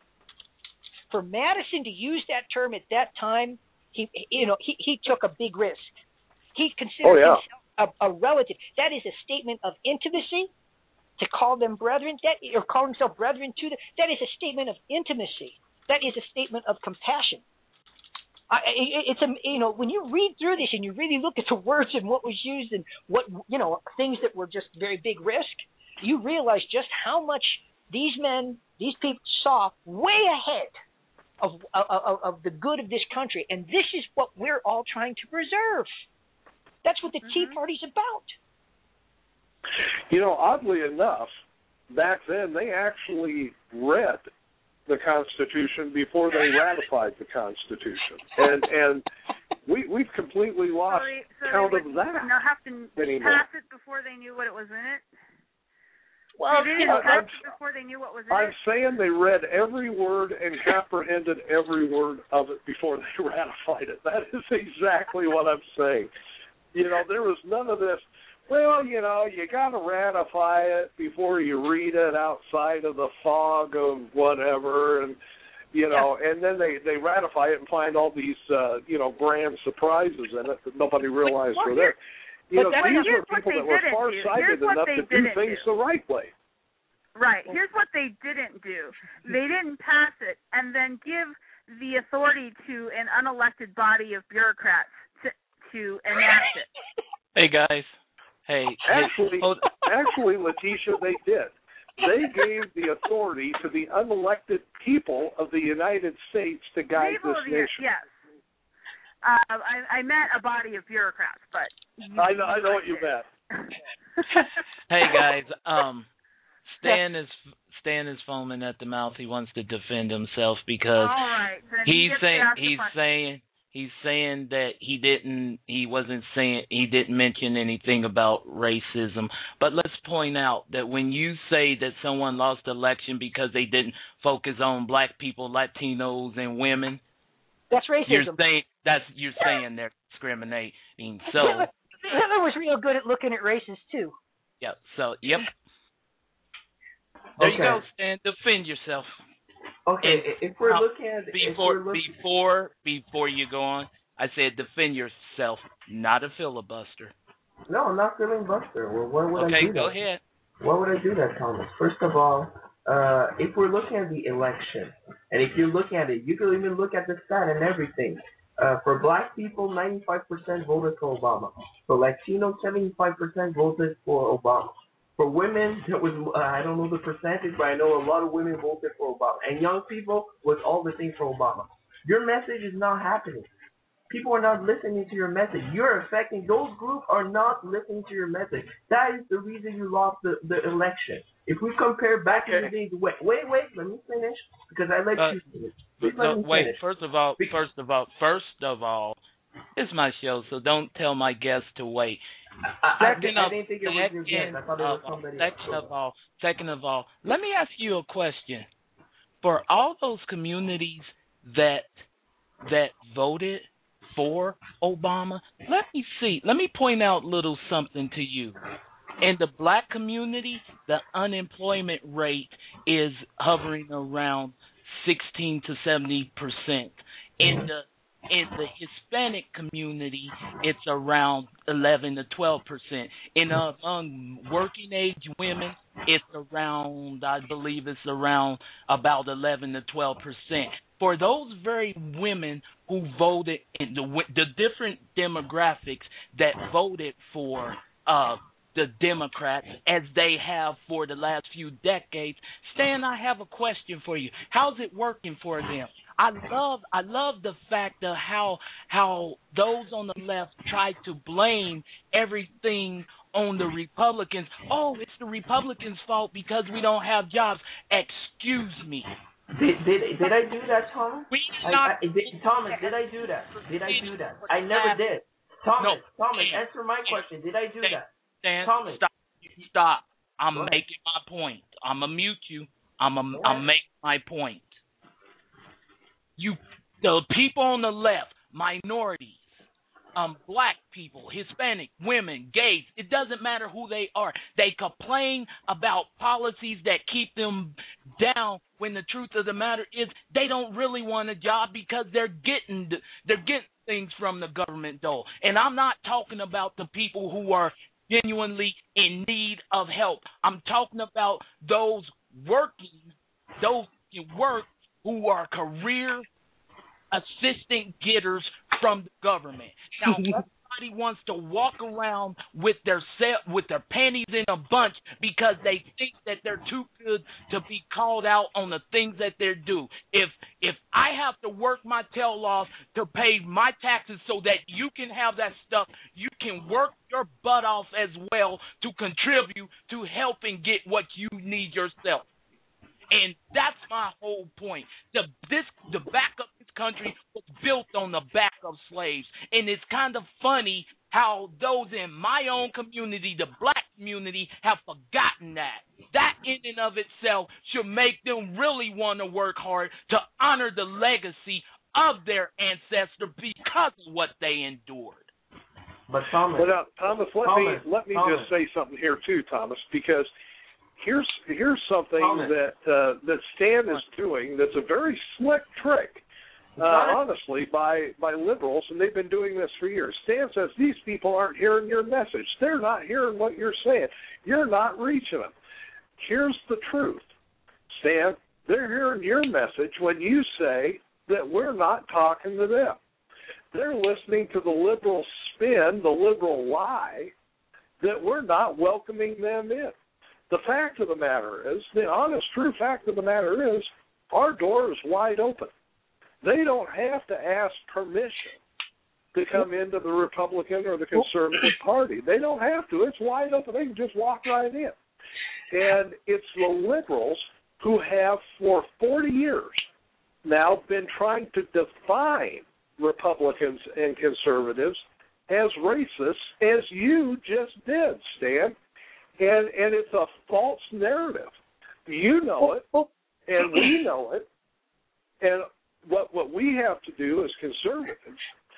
For Madison to use that term at that time, he you know he, he took a big risk. He considered oh, yeah. himself A, a relative. That is a statement of intimacy. To call them brethren, that or call himself brethren to them, that is a statement of intimacy. That is a statement of compassion. I, it, it's a you know when you read through this and you really look at the words and what was used and what you know things that were just very big risk, you realize just how much these men, these people saw way ahead of of, of the good of this country, and this is what we're all trying to preserve. That's what the Tea Mm-hmm. Party's about. You know, oddly enough, back then they actually read the Constitution before they ratified the Constitution, and and we we've completely lost so they, so count they of would, that. Now have to anymore. pass it before they knew what it was in it. Well, they you didn't know, pass I'm, it before they knew what was in I'm it. saying they read every word and comprehended every word of it before they ratified it. That is exactly what I'm saying. You know, there was none of this, well, you know, you got to ratify it before you read it outside of the fog of whatever, and, you know, yeah. and then they, they ratify it and find all these, uh, you know, grand surprises in it that nobody realized well, were there. You know, well, these here's were people that were far-sighted enough to do things do. the right way. Right. Here's what they didn't do. They didn't pass it and then give the authority to an unelected body of bureaucrats to, to enact it. Hey, guys. Hey. Actually, hey, actually, Letitia, they did. They gave the authority to the unelected people of the United States to guide People this of the, nation. Yes. Uh, I, I meant a body of bureaucrats, but you, I know, I know what you meant. Hey guys, um, Stan is Stan is foaming at the mouth. He wants to defend himself because All right. Then he's he saying gets to ask the he's question. saying he's saying that he didn't he wasn't saying he didn't mention anything about racism. But let's point out that when you say that someone lost the election because they didn't focus on black people, Latinos, and women. That's racism. You're saying that's you're saying they're discriminating. So Hitler, Hitler was real good at looking at races too. Yep. So yep. There Okay. you go, Stan. Defend yourself. Okay, And, if we're uh, looking at if Before we're looking, before before you go on, I said defend yourself, not a filibuster. no, I'm not feeling Buster. Well, why would I Okay, do go that? ahead. Why would I do that, Thomas? First of all, uh, if we're looking at the election, and if you're looking at it, you can even look at the stat and everything. Uh, for black people, ninety-five percent voted for Obama. For Latinos, seventy-five percent voted for Obama. For women, it was, uh, I don't know the percentage, but I know a lot of women voted for Obama. And young people was all the thing for Obama. Your message is not happening. people are not listening to your message. You're affecting, those groups are not listening to your message. That is the reason you lost the, the election. If we compare back okay. in the days, wait, wait, wait, let me finish, because I let uh, you finish. Please let no, me wait, finish. first of all, first of all, first of all, it's my show, so don't tell my guests to wait. I, second I, I didn't think it was your guest. I thought it was somebody else. Second of all, second of all, let me ask you a question. For all those communities that that voted for Obama, let me see. Let me point out a little something to you. In the black community, the unemployment rate is hovering around sixteen to seventy percent. In the in the Hispanic community, it's around eleven to twelve percent. In uh, among working age women, it's around, I believe it's around about eleven to twelve percent. For those very women who voted in the the different demographics that voted for uh, the Democrats, as they have for the last few decades, Stan, I have a question for you. How's it working for them? I love I love the fact of how how those on the left try to blame everything on the Republicans. Oh, it's the Republicans' fault because we don't have jobs. Excuse me. Did did did I do that, Thomas? We I, not, I, did, Thomas, did I do that? Did I do that? I never did. Thomas, no, Thomas, Stan, answer my question. Did I do Stan, that? Stan, Thomas, stop. Stop. I'm making my point. I'm gonna mute you. I'm a, I'm making my point. You, the people on the left, minorities, um, black people, Hispanic, women, gays, it doesn't matter who they are. They complain about policies that keep them down when the truth of the matter is they don't really want a job because they're getting they're getting things from the government dole. And I'm not talking about the people who are genuinely in need of help. I'm talking about those working, those who work who are career assistant getters from the government. Now, everybody wants to walk around with their set, with their panties in a bunch because they think that they're too good to be called out on the things that they do. If if I have to work my tail off to pay my taxes so that you can have that stuff, you can work your butt off as well to contribute to helping get what you need yourself. And that's my whole point. The this the back of this country was built on the back of slaves. And it's kind of funny how those in my own community, the black community, have forgotten that. That in and of itself should make them really want to work hard to honor the legacy of their ancestor because of what they endured. But Thomas, but, uh, Thomas, let Thomas, me let me Thomas. just say something here too, Thomas, because Here's here's something Thomas. that uh, that Stan is doing that's a very slick trick, uh, honestly, by, by liberals, and they've been doing this for years. Stan says these people aren't hearing your message. They're not hearing what you're saying. You're not reaching them. Here's the truth, Stan. They're hearing your message when you say that we're not talking to them. They're listening to the liberal spin, the liberal lie, that we're not welcoming them in. The fact of the matter is, the honest, true fact of the matter is, our door is wide open. They don't have to ask permission to come into the Republican or the Conservative Party. They don't have to. It's wide open. They can just walk right in. And it's the liberals who have, for forty years now, been trying to define Republicans and conservatives as racists, as you just did, Stan. And and it's a false narrative. You know it, and we know it. And what what we have to do as conservatives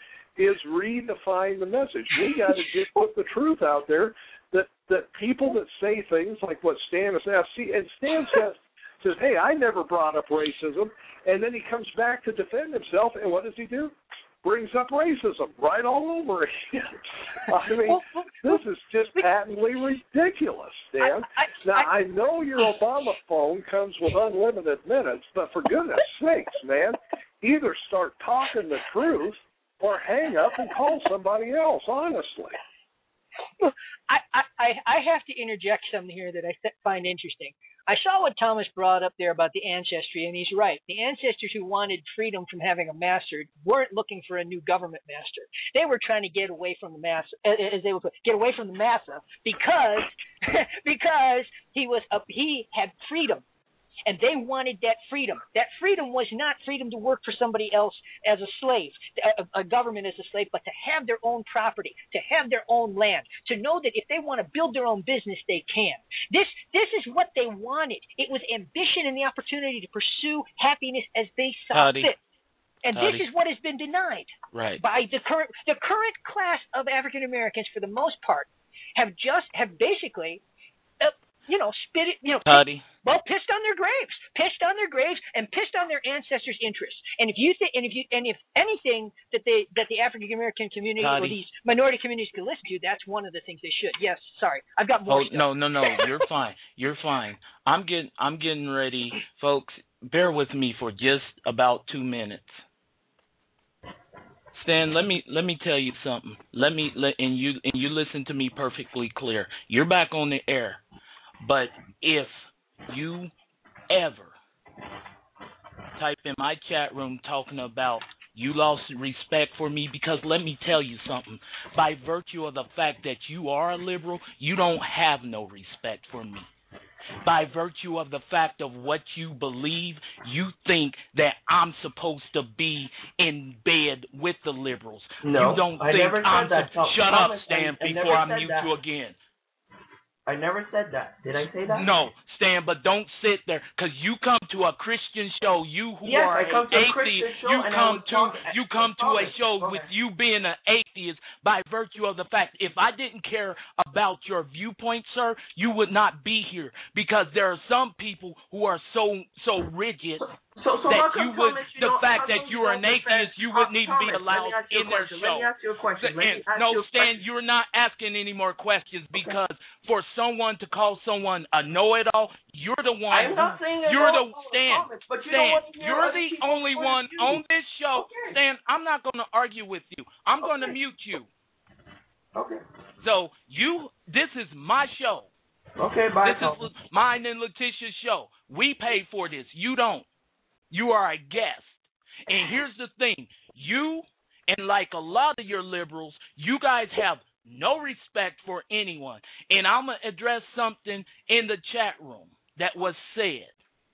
is redefine the message. We got to just put the truth out there that, that people that say things like what Stan is now see, and Stan says says, "Hey, I never brought up racism," and then he comes back to defend himself, and what does he do? Brings up racism right all over again. I mean, this is just patently ridiculous, Stan. Now, I know your Obama phone comes with unlimited minutes, but for goodness sakes, man, either start talking the truth or hang up and call somebody else, honestly. I, I, I have to interject something here that I find interesting. I saw what Thomas brought up there about the ancestry, and he's right. The ancestors who wanted freedom from having a master weren't looking for a new government master. They were trying to get away from the master, as they would put, get away from the massa, because because he was a, he had freedom. And they wanted that freedom. That freedom was not freedom to work for somebody else as a slave, a, a government as a slave, but to have their own property, to have their own land, to know that if they want to build their own business, they can. This this is what they wanted. It was ambition and the opportunity to pursue happiness as they saw Howdy. fit. And Howdy. this is what has been denied right. by the current the current class of African Americans, for the most part, have just have basically, uh, you know, spit it, you know. Howdy. Well, pissed on their graves, pissed on their graves, and pissed on their ancestors' interests. And if you think, and if you, and if anything that they, that the African American community Howdy. or these minority communities can listen to, that's one of the things they should. Yes, sorry, I've got more. Oh stuff. no, no, no, you're fine. You're fine. I'm getting, I'm getting ready, folks. Bear with me for just about two minutes. Stan, let me let me tell you something. Let me let and you and you listen to me perfectly clear. You're back on the air, but if you ever type in my chat room talking about you lost respect for me, because let me tell you something. By virtue of the fact that you are a liberal, you don't have no respect for me. By virtue of the fact of what you believe, you think that I'm supposed to be in bed with the liberals. No, you don't I think never said I'm that. sup- Shut Thomas, up, Stan, I, I before I said mute that. you again. I never said that. Did I say that? No, Stan, but don't sit there, because you come to a Christian show. You who yes, are I come an to a atheist, Christian show you and come I to talk, you come to a show okay. with you being an atheist by virtue of the fact. If I didn't care about your viewpoint, sir, you would not be here, because there are some people who are so so rigid. So, so that how come, you would, Thomas, you the don't, fact how that come you are an don't atheist, defend, you wouldn't uh, even be Thomas, allowed in their show. Let me ask you a question. Let me ask no, you a Stan, question. you're not asking any more questions, because okay. for someone to call someone a know-it-all, you're the one. I'm not saying you're the Stan. Stan. But you Stan, know you're the only one on this show. Okay. Stan, I'm not going to argue with you. I'm okay. going to mute you. Okay. So you, this is my show. Okay, bye. This Thomas. is mine and Letitia's show. We pay for this. You don't. You are a guest. And here's the thing. You, and like a lot of your liberals, you guys have no respect for anyone. And I'm going to address something in the chat room that was said.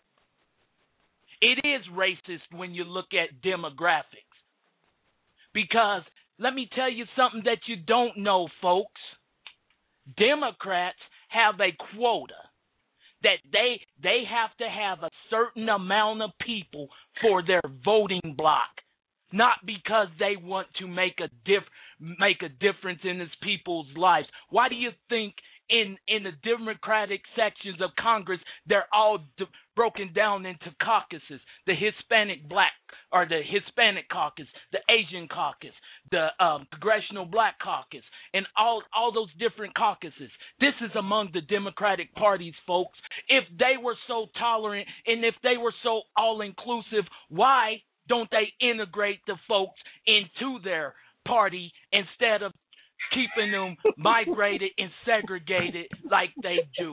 It is racist when you look at demographics. Because let me tell you something that you don't know, folks. Democrats have a quota that they they have to have a certain amount of people for their voting block, not because they want to make a diff make a difference in these people's lives. Why do you think in in the Democratic sections of Congress they're all d- broken down into caucuses? The Hispanic Black or the Hispanic Caucus, the Asian Caucus, the um, Congressional Black Caucus, and all all those different caucuses. This is among the Democratic parties, folks. If they were so tolerant and if they were so all-inclusive, why don't they integrate the folks into their party instead of keeping them migrated and segregated like they do?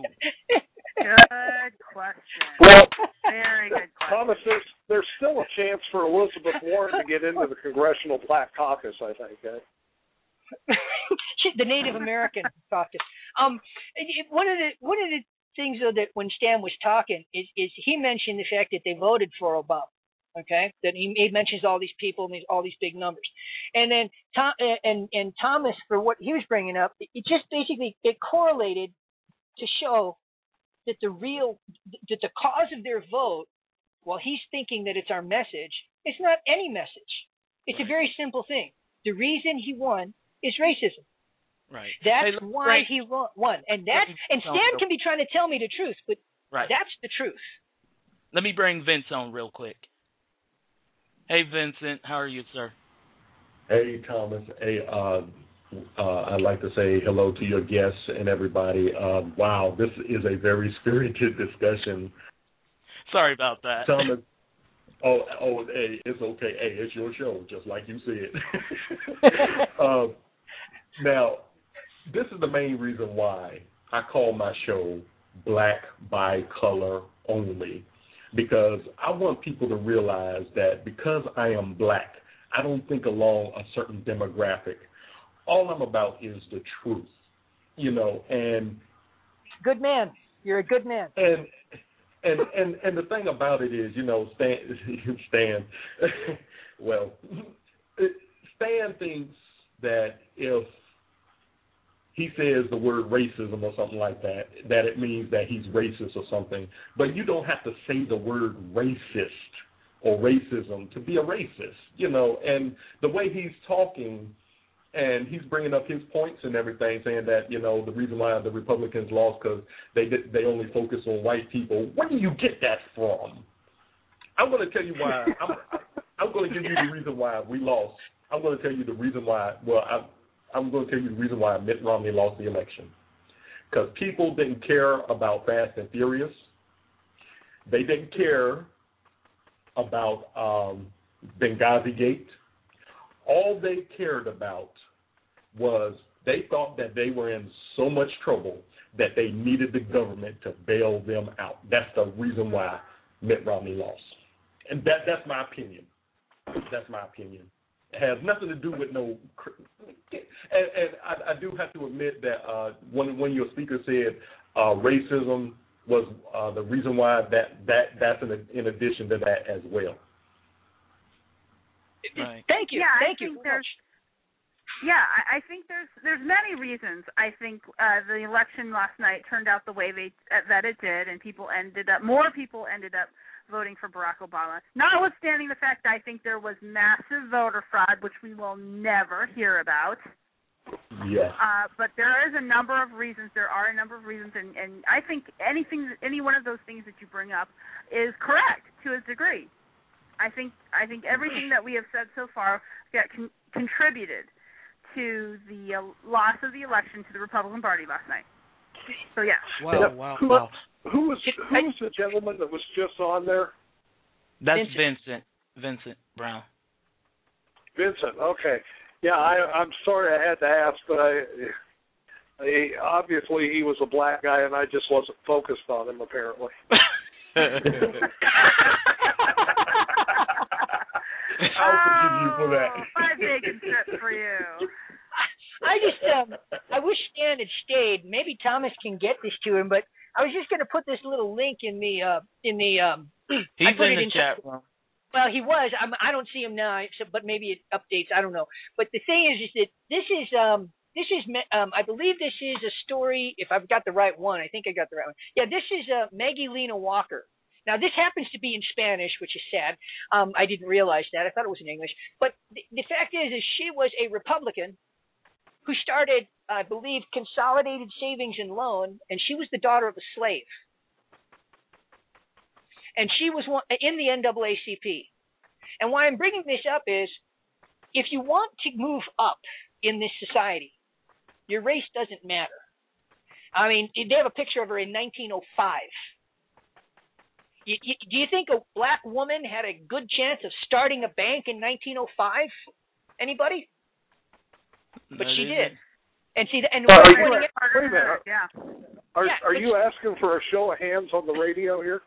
Good question. Well, very good question. Thomas, there's, there's still a chance for Elizabeth Warren to get into the Congressional Black Caucus, I think. Eh? The Native American Caucus. Um, it, one of the one of the things though that when Stan was talking is is he mentioned the fact that they voted for Obama. Okay, that he, he mentions all these people and these, all these big numbers, and then Tom and and Thomas, for what he was bringing up, it just basically it correlated to show that the real that the cause of their vote, while he's thinking that it's our message, it's not any message. It's a very simple thing. The reason he won is racism. Right. That's hey, why he won, and that's and Stan can be trying to tell me the truth, but right. that's the truth. Let me bring Vince on real quick. Hey, Vincent, how are you, sir? Hey, Thomas. Hey, uh, uh, I'd like to say hello to your guests and everybody. Uh, wow, this is a very spirited discussion. Sorry about that. Thomas. Oh, oh, hey, it's okay. Hey, it's your show, just like you said. uh, now, this is the main reason why I call my show black by color only, because I want people to realize that because I am black, I don't think along a certain demographic. All I'm about is the truth, you know, and good man. You're a good man. And and and, and the thing about it is, you know, Stan, Stan well, Stan thinks that if he says the word racism or something like that, that it means that he's racist or something. But you don't have to say the word racist or racism to be a racist, you know. And the way he's talking, and he's bringing up his points and everything, saying that, you know, the reason why the Republicans lost because they did, they only focus on white people. Where do you get that from? I'm going to tell you why. I'm, I'm going to give you the reason why we lost. I'm going to tell you the reason why. Well, I. I'm going to tell you the reason why Mitt Romney lost the election. Because people didn't care about Fast and Furious. They didn't care about um, Benghazi Gate. All they cared about was they thought that they were in so much trouble that they needed the government to bail them out. That's the reason why Mitt Romney lost. And that that's my opinion. That's my opinion. It has nothing to do with no, and, and I, I do have to admit that uh, when when your speaker said uh, racism was uh, the reason why, that that that's in, in addition to that as well. Right. Thank you. Yeah, Thank I you. think there's, yeah, I, I think there's there's many reasons. I think uh, the election last night turned out the way they uh, that it did, and people ended up more people ended up voting for Barack Obama, notwithstanding the fact that I think there was massive voter fraud, which we will never hear about. Yes. Uh, but there is a number of reasons. There are a number of reasons, and, and I think anything, any one of those things that you bring up is correct to a degree. I think I think everything that we have said so far got con- contributed to the uh, loss of the election to the Republican Party last night. So yeah. Wow, wow, who, wow. Who was who was the gentleman that was just on there? That's Vincent. Vincent. Vincent Brown. Vincent. Okay. Yeah, I, I'm sorry I had to ask, but I, I obviously he was a black guy, and I just wasn't focused on him apparently. I'll forgive you for that. I'm taking trip for you. I just, um, I wish Stan had stayed. Maybe Thomas can get this to him, but I was just going to put this little link in the, uh, in the, um, He's I put in it the chat room. Well, he was. I'm, I don't see him now, except, but maybe it updates. I don't know. But the thing is, is that this is, um, this is, um, I believe this is a story. If I've got the right one, I think I got the right one. Yeah, this is uh, Maggie Lena Walker. Now, this happens to be in Spanish, which is sad. Um, I didn't realize that. I thought it was in English. But the, the fact is, is she was a Republican who started, I believe, Consolidated Savings and Loan, and she was the daughter of a slave. And she was one, in the N double A C P. And why I'm bringing this up is, if you want to move up in this society, your race doesn't matter. I mean, they have a picture of her in nineteen oh five. You, you, do you think a black woman had a good chance of starting a bank in nineteen oh five? Anybody? But she did. And see, and Uh, we're you, running it. wait a minute. Yeah. Are, Yeah, are but you asking for a show of hands on the radio here?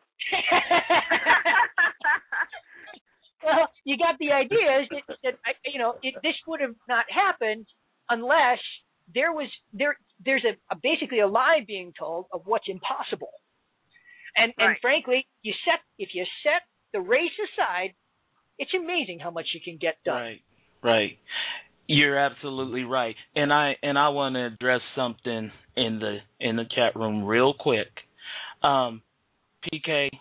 Well, you got the idea is that, that you know it, this would have not happened unless there was there there's a, a basically a lie being told of what's impossible. And Right. and frankly, you set if you set the race aside, it's amazing how much you can get done. Right, right. You're absolutely right. And I and I want to address something in the in the chat room real quick. Um, P K,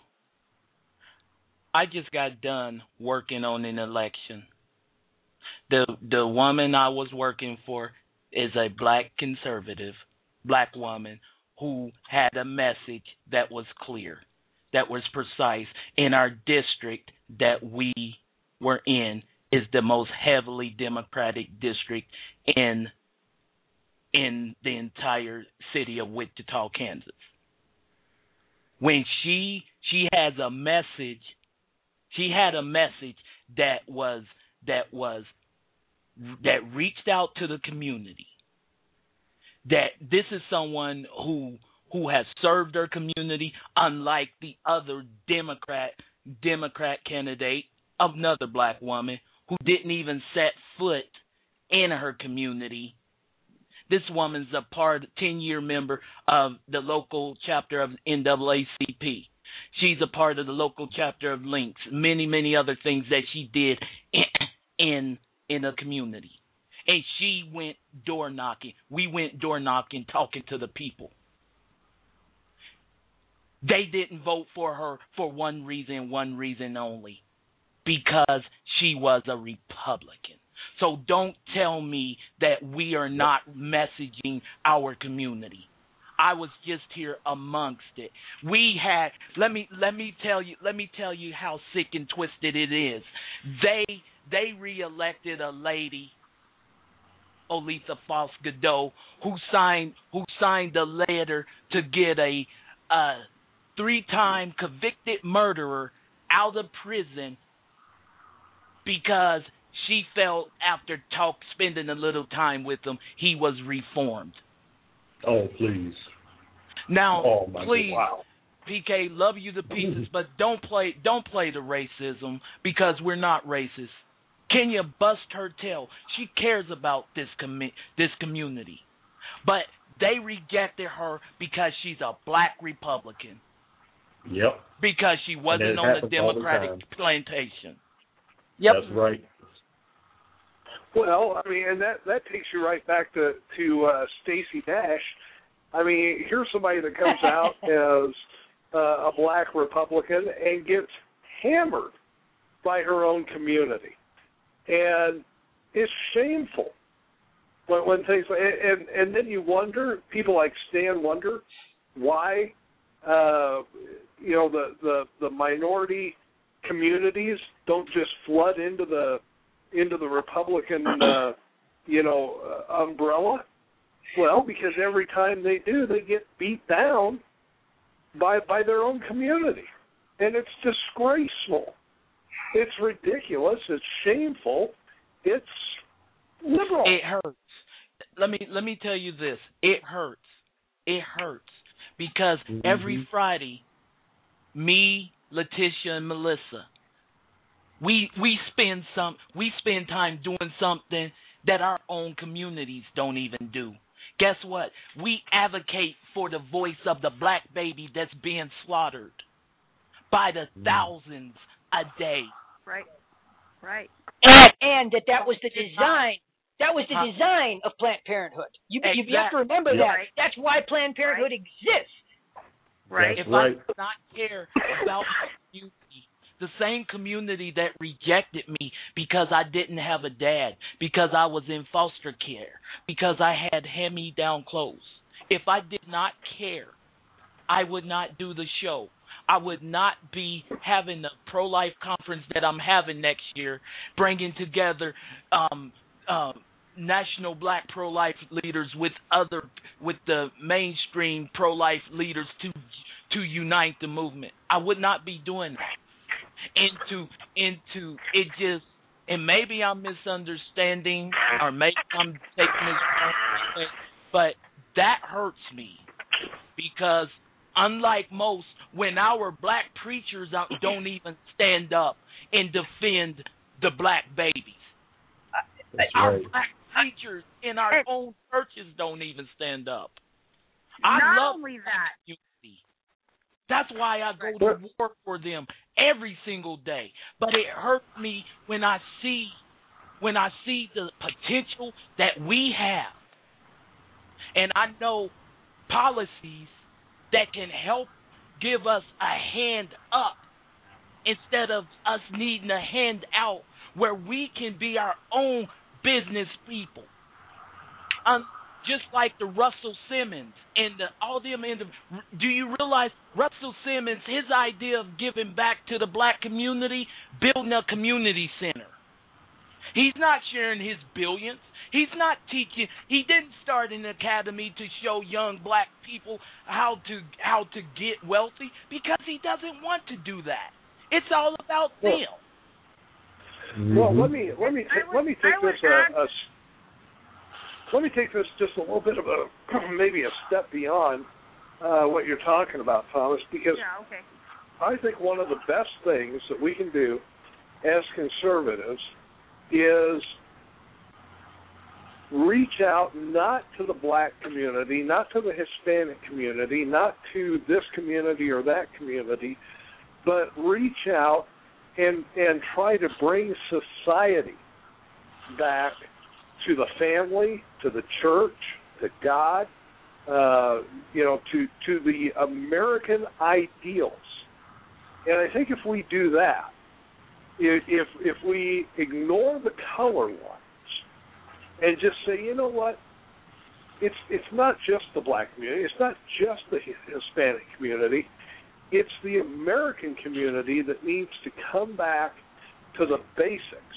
I just got done working on an election. The the woman I was working for is a black conservative, black woman who had a message that was clear, that was precise. In our district that we were in is the most heavily Democratic district in in the entire city of Wichita, Kansas. When she she has a message, she had a message that was that was that reached out to the community. That this is someone who who has served her community, unlike the other Democrat Democrat candidate, another black woman who didn't even set foot in her community. This woman's a part, ten-year member of the local chapter of N double A C P. She's a part of the local chapter of Links, many, many other things that she did in in, in a community. And she went door knocking. We went door knocking, talking to the people. They didn't vote for her for one reason, one reason only, because she was a Republican. So don't tell me that we are not messaging our community. I was just here amongst it. We had let me let me tell you let me tell you how sick and twisted it is. They they reelected a lady, Olitha Foss Godot, who signed who signed a letter to get a uh, three-time convicted murderer out of prison because she felt after talk spending a little time with him, he was reformed. Oh, please. Now, oh, my please, God. Wow. P K, love you to pieces, but don't play don't play the racism because we're not racist. Kenya bust her tail. She cares about this commi- this community. But they rejected her because she's a black Republican. Yep. Because she wasn't on the Democratic the plantation. Yep. That's right. Well, I mean, and that, that takes you right back to, to uh, Stacey Dash. I mean, here's somebody that comes out as uh, a black Republican and gets hammered by her own community. And it's shameful when, when things like, and, and then you wonder, people like Stan wonder why, uh, you know, the, the, the minority communities don't just flood into the into the Republican, uh, you know, uh, umbrella. Well, because every time they do, they get beat down by by their own community, and it's disgraceful. It's ridiculous. It's shameful. It's liberal. It hurts. Let me let me tell you this. It hurts. It hurts because mm-hmm. every Friday, me, Letitia, and Melissa, we we spend some we spend time doing something that our own communities don't even do. Guess what? We advocate for the voice of the black baby that's being slaughtered by the thousands a day. Right, right. And, and that that was the design. That was the design of Planned Parenthood. You, exactly. you have to remember that. Right. That's why Planned Parenthood right. exists. Right. That's if right. I did not care about my community, the same community that rejected me because I didn't have a dad, because I was in foster care, because I had hand-me-down clothes. If I did not care, I would not do the show. I would not be having the pro-life conference that I'm having next year, bringing together um, uh, national black pro-life leaders with other with the mainstream pro-life leaders to to unite the movement. I would not be doing that. Into into it just and maybe I'm misunderstanding or maybe I'm taking this wrong, but that hurts me because unlike most, when our black preachers don't even stand up and defend the black babies, That's our right. black preachers in our own churches don't even stand up. Not I love only that. Unity. That's why I go to war for them every single day. But it hurts me when I see when I see the potential that we have. And I know policies that can help give us a hand up instead of us needing a hand out where we can be our own business people. Um, just like the Russell Simmons and the, all them in the, do you realize Russell Simmons, his idea of giving back to the black community, building a community center. He's not sharing his billions. He's not teaching. He didn't start an academy to show young black people how to how to get wealthy because he doesn't want to do that. It's all about well, them. Well, let me let me t- let me take this a, a let me take this just a little bit of a maybe a step beyond. uh, what you're talking about, Thomas, because yeah, okay. I think one of the best things that we can do as conservatives is reach out not to the black community, not to the Hispanic community, not to this community or that community, but reach out and and try to bring society back to the family, to the church, to God, uh, you know, to, to the American ideals. And I think if we do that, if if we ignore the color lines and just say, you know what, it's it's not just the black community, it's not just the Hispanic community, it's the American community that needs to come back to the basics.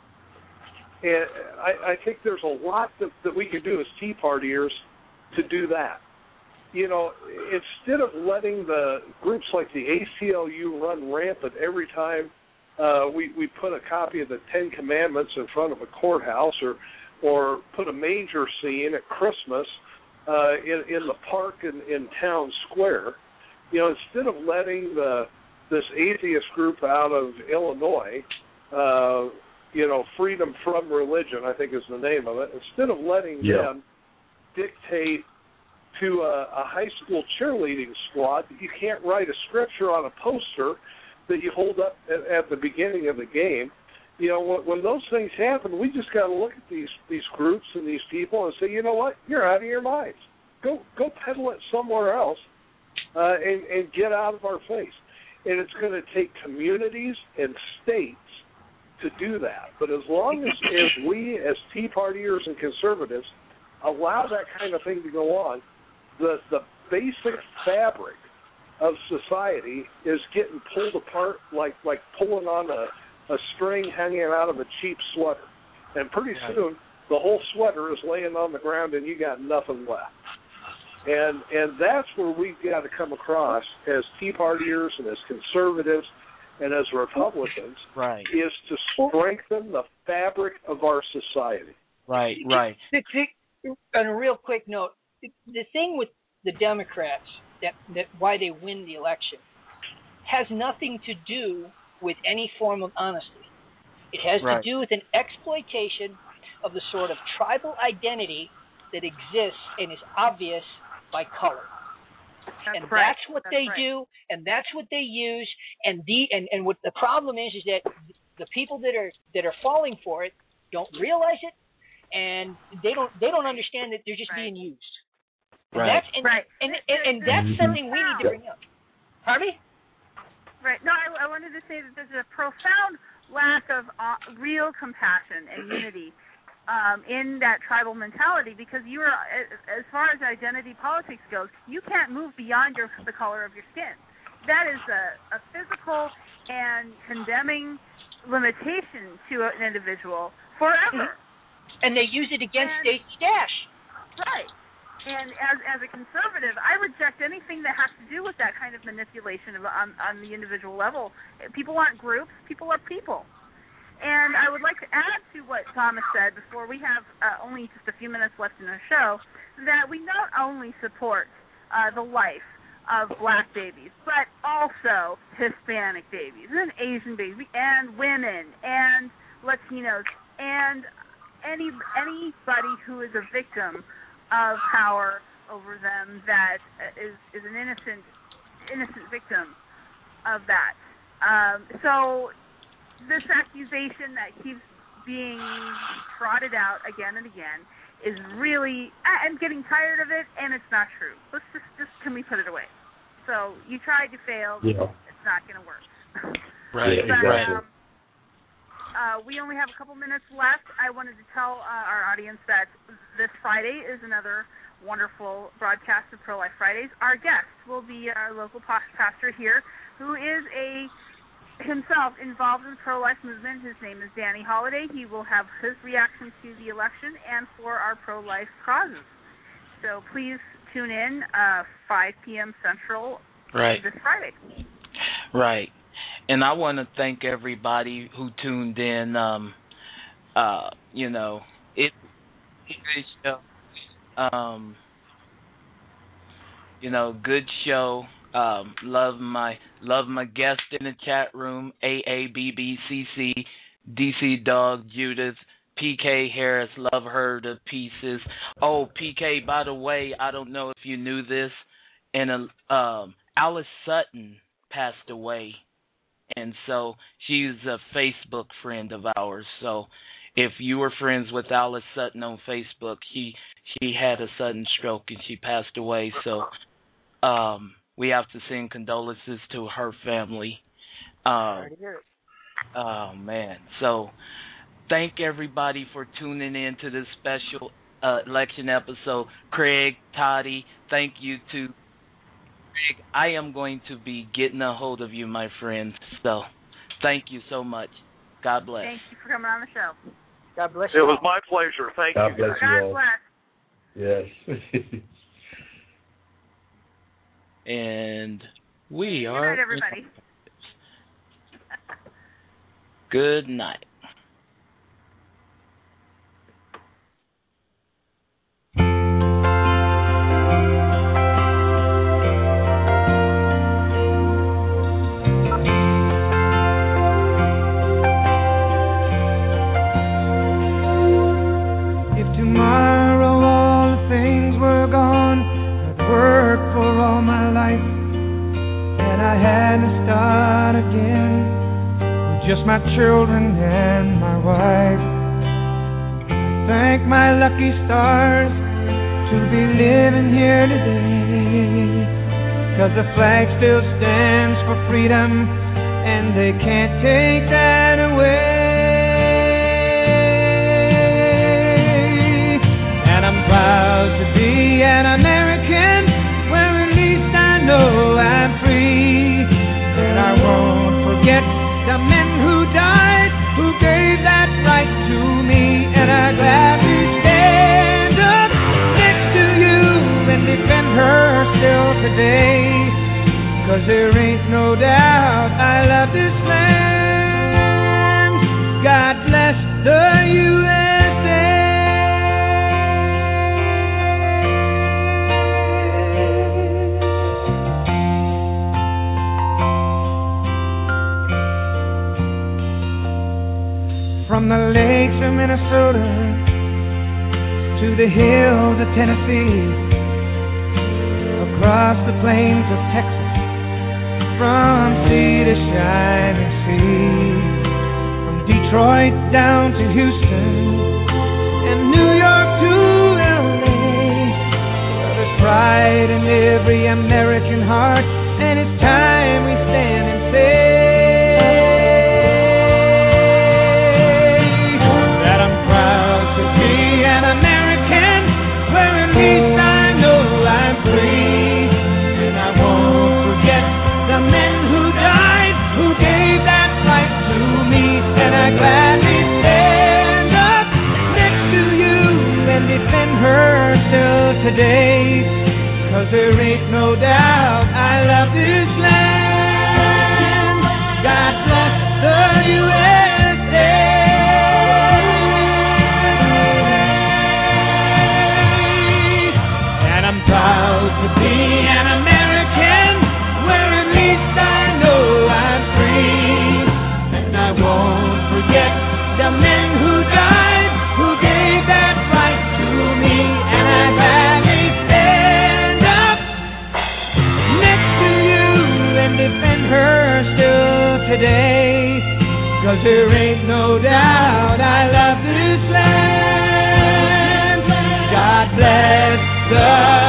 And I, I think there's a lot that, that we can do as Tea Partiers to do that. You know, instead of letting the groups like the A C L U run rampant every time uh, we, we put a copy of the Ten Commandments in front of a courthouse or or put a manger scene at Christmas uh, in, in the park in, in town square, you know, instead of letting the this atheist group out of Illinois, uh, you know, Freedom from Religion, I think is the name of it, instead of letting yeah. them dictate to a, a high school cheerleading squad that you can't write a scripture on a poster that you hold up at, at the beginning of the game. You know, when, when those things happen, we just got to look at these these groups and these people and say, you know what, you're out of your minds. Go go peddle it somewhere else uh, and, and get out of our face. And it's going to take communities and states to do that. But as long as, as we, as Tea Partiers and conservatives, allow that kind of thing to go on, the the basic fabric of society is getting pulled apart like like pulling on a, a string hanging out of a cheap sweater. And pretty soon, the whole sweater is laying on the ground and you got nothing left. And and that's where we've got to come across as Tea Partiers and as conservatives and as Republicans, right, is to strengthen the fabric of our society. Right, right. On a real quick note, the thing with the Democrats, that, that why they win the election, has nothing to do with any form of honesty. It has right. to do with an exploitation of the sort of tribal identity that exists and is obvious by color. That's and right. that's what that's they right. do, and that's what they use. And the and, and what the problem is is that the people that are that are falling for it don't realize it, and they don't they don't understand that they're just right. being used. And right. that's and, right. and, and, and, and that's something we need to bring up. Pardon me? Right. No, I, I wanted to say that there's a profound lack of uh, real compassion and unity Um, in that tribal mentality, because you are, as far as identity politics goes, you can't move beyond your, the color of your skin. That is a, a physical and condemning limitation to an individual forever. And they use it against and, Stacey Dash. Right. And as as a conservative, I reject anything that has to do with that kind of manipulation of, on, on the individual level. People aren't groups. People are people. And I would like to add to what Thomas said before we have uh, only just a few minutes left in our show, that we not only support uh, the life of black babies, but also Hispanic babies and Asian babies and women and Latinos and any anybody who is a victim of power over them that is, is an innocent innocent victim of that. Um, so this accusation that keeps being trotted out again and again is really, I'm getting tired of it, and it's not true. Let's just, just can we put it away? So you tried, you failed, yeah. it's not going to work. Right, yeah, but, exactly. um, uh, we only have a couple minutes left. I wanted to tell uh, our audience that this Friday is another wonderful broadcast of Pro-Life Fridays. Our guest will be our local pastor here, who is a himself involved in the pro-life movement. His name is Danny Holiday. He will have his reaction to the election and for our pro-life causes. So please tune in uh, five p.m. Central right. this Friday. Right. And I want to thank everybody who tuned in. Um, uh, you know, it, it um, You know, good show. Um, love my love my guest in the chat room, A A B B C C, D C Dog, Judith, P K Harris, love her to pieces. Oh, P K, by the way, I don't know if you knew this, and uh, um, Alice Sutton passed away, and so she's a Facebook friend of ours. So if you were friends with Alice Sutton on Facebook, she she had a sudden stroke and she passed away. So um, we have to send condolences to her family. Um, oh man, so. Thank everybody for tuning in to this special uh, election episode. Craig, Toddy, thank you to Craig. I am going to be getting a hold of you, my friends. So thank you so much. God bless. Thank you for coming on the show. God bless you. It was my pleasure. Thank God you. bless you God all. bless. Yes. And we Good are. night, everybody. Good night. Just my children and my wife. Thank my lucky stars to be living here today, 'cause the flag still stands for freedom and they can't take that away. And I'm proud to be an American, where at least I know I'm free. And I won't forget the men who died, who gave that right to me. And I gladly stand up next to you and defend her still today, 'cause there ain't no doubt I love this land. God bless the U S A. From the lakes of Minnesota to the hills of Tennessee, across the plains of Texas, from sea to shining sea, from Detroit down to Houston and New York to L A. Well, there's pride in every American heart, and it's time we stand and say today, 'cause there ain't no doubt I love this land. God bless the U S A. And I'm proud to be an American, where at least I know I'm free. And I won't forget the men who died, who gave that right to me. And I defend her still today, 'cause there ain't no doubt I love this land. God bless the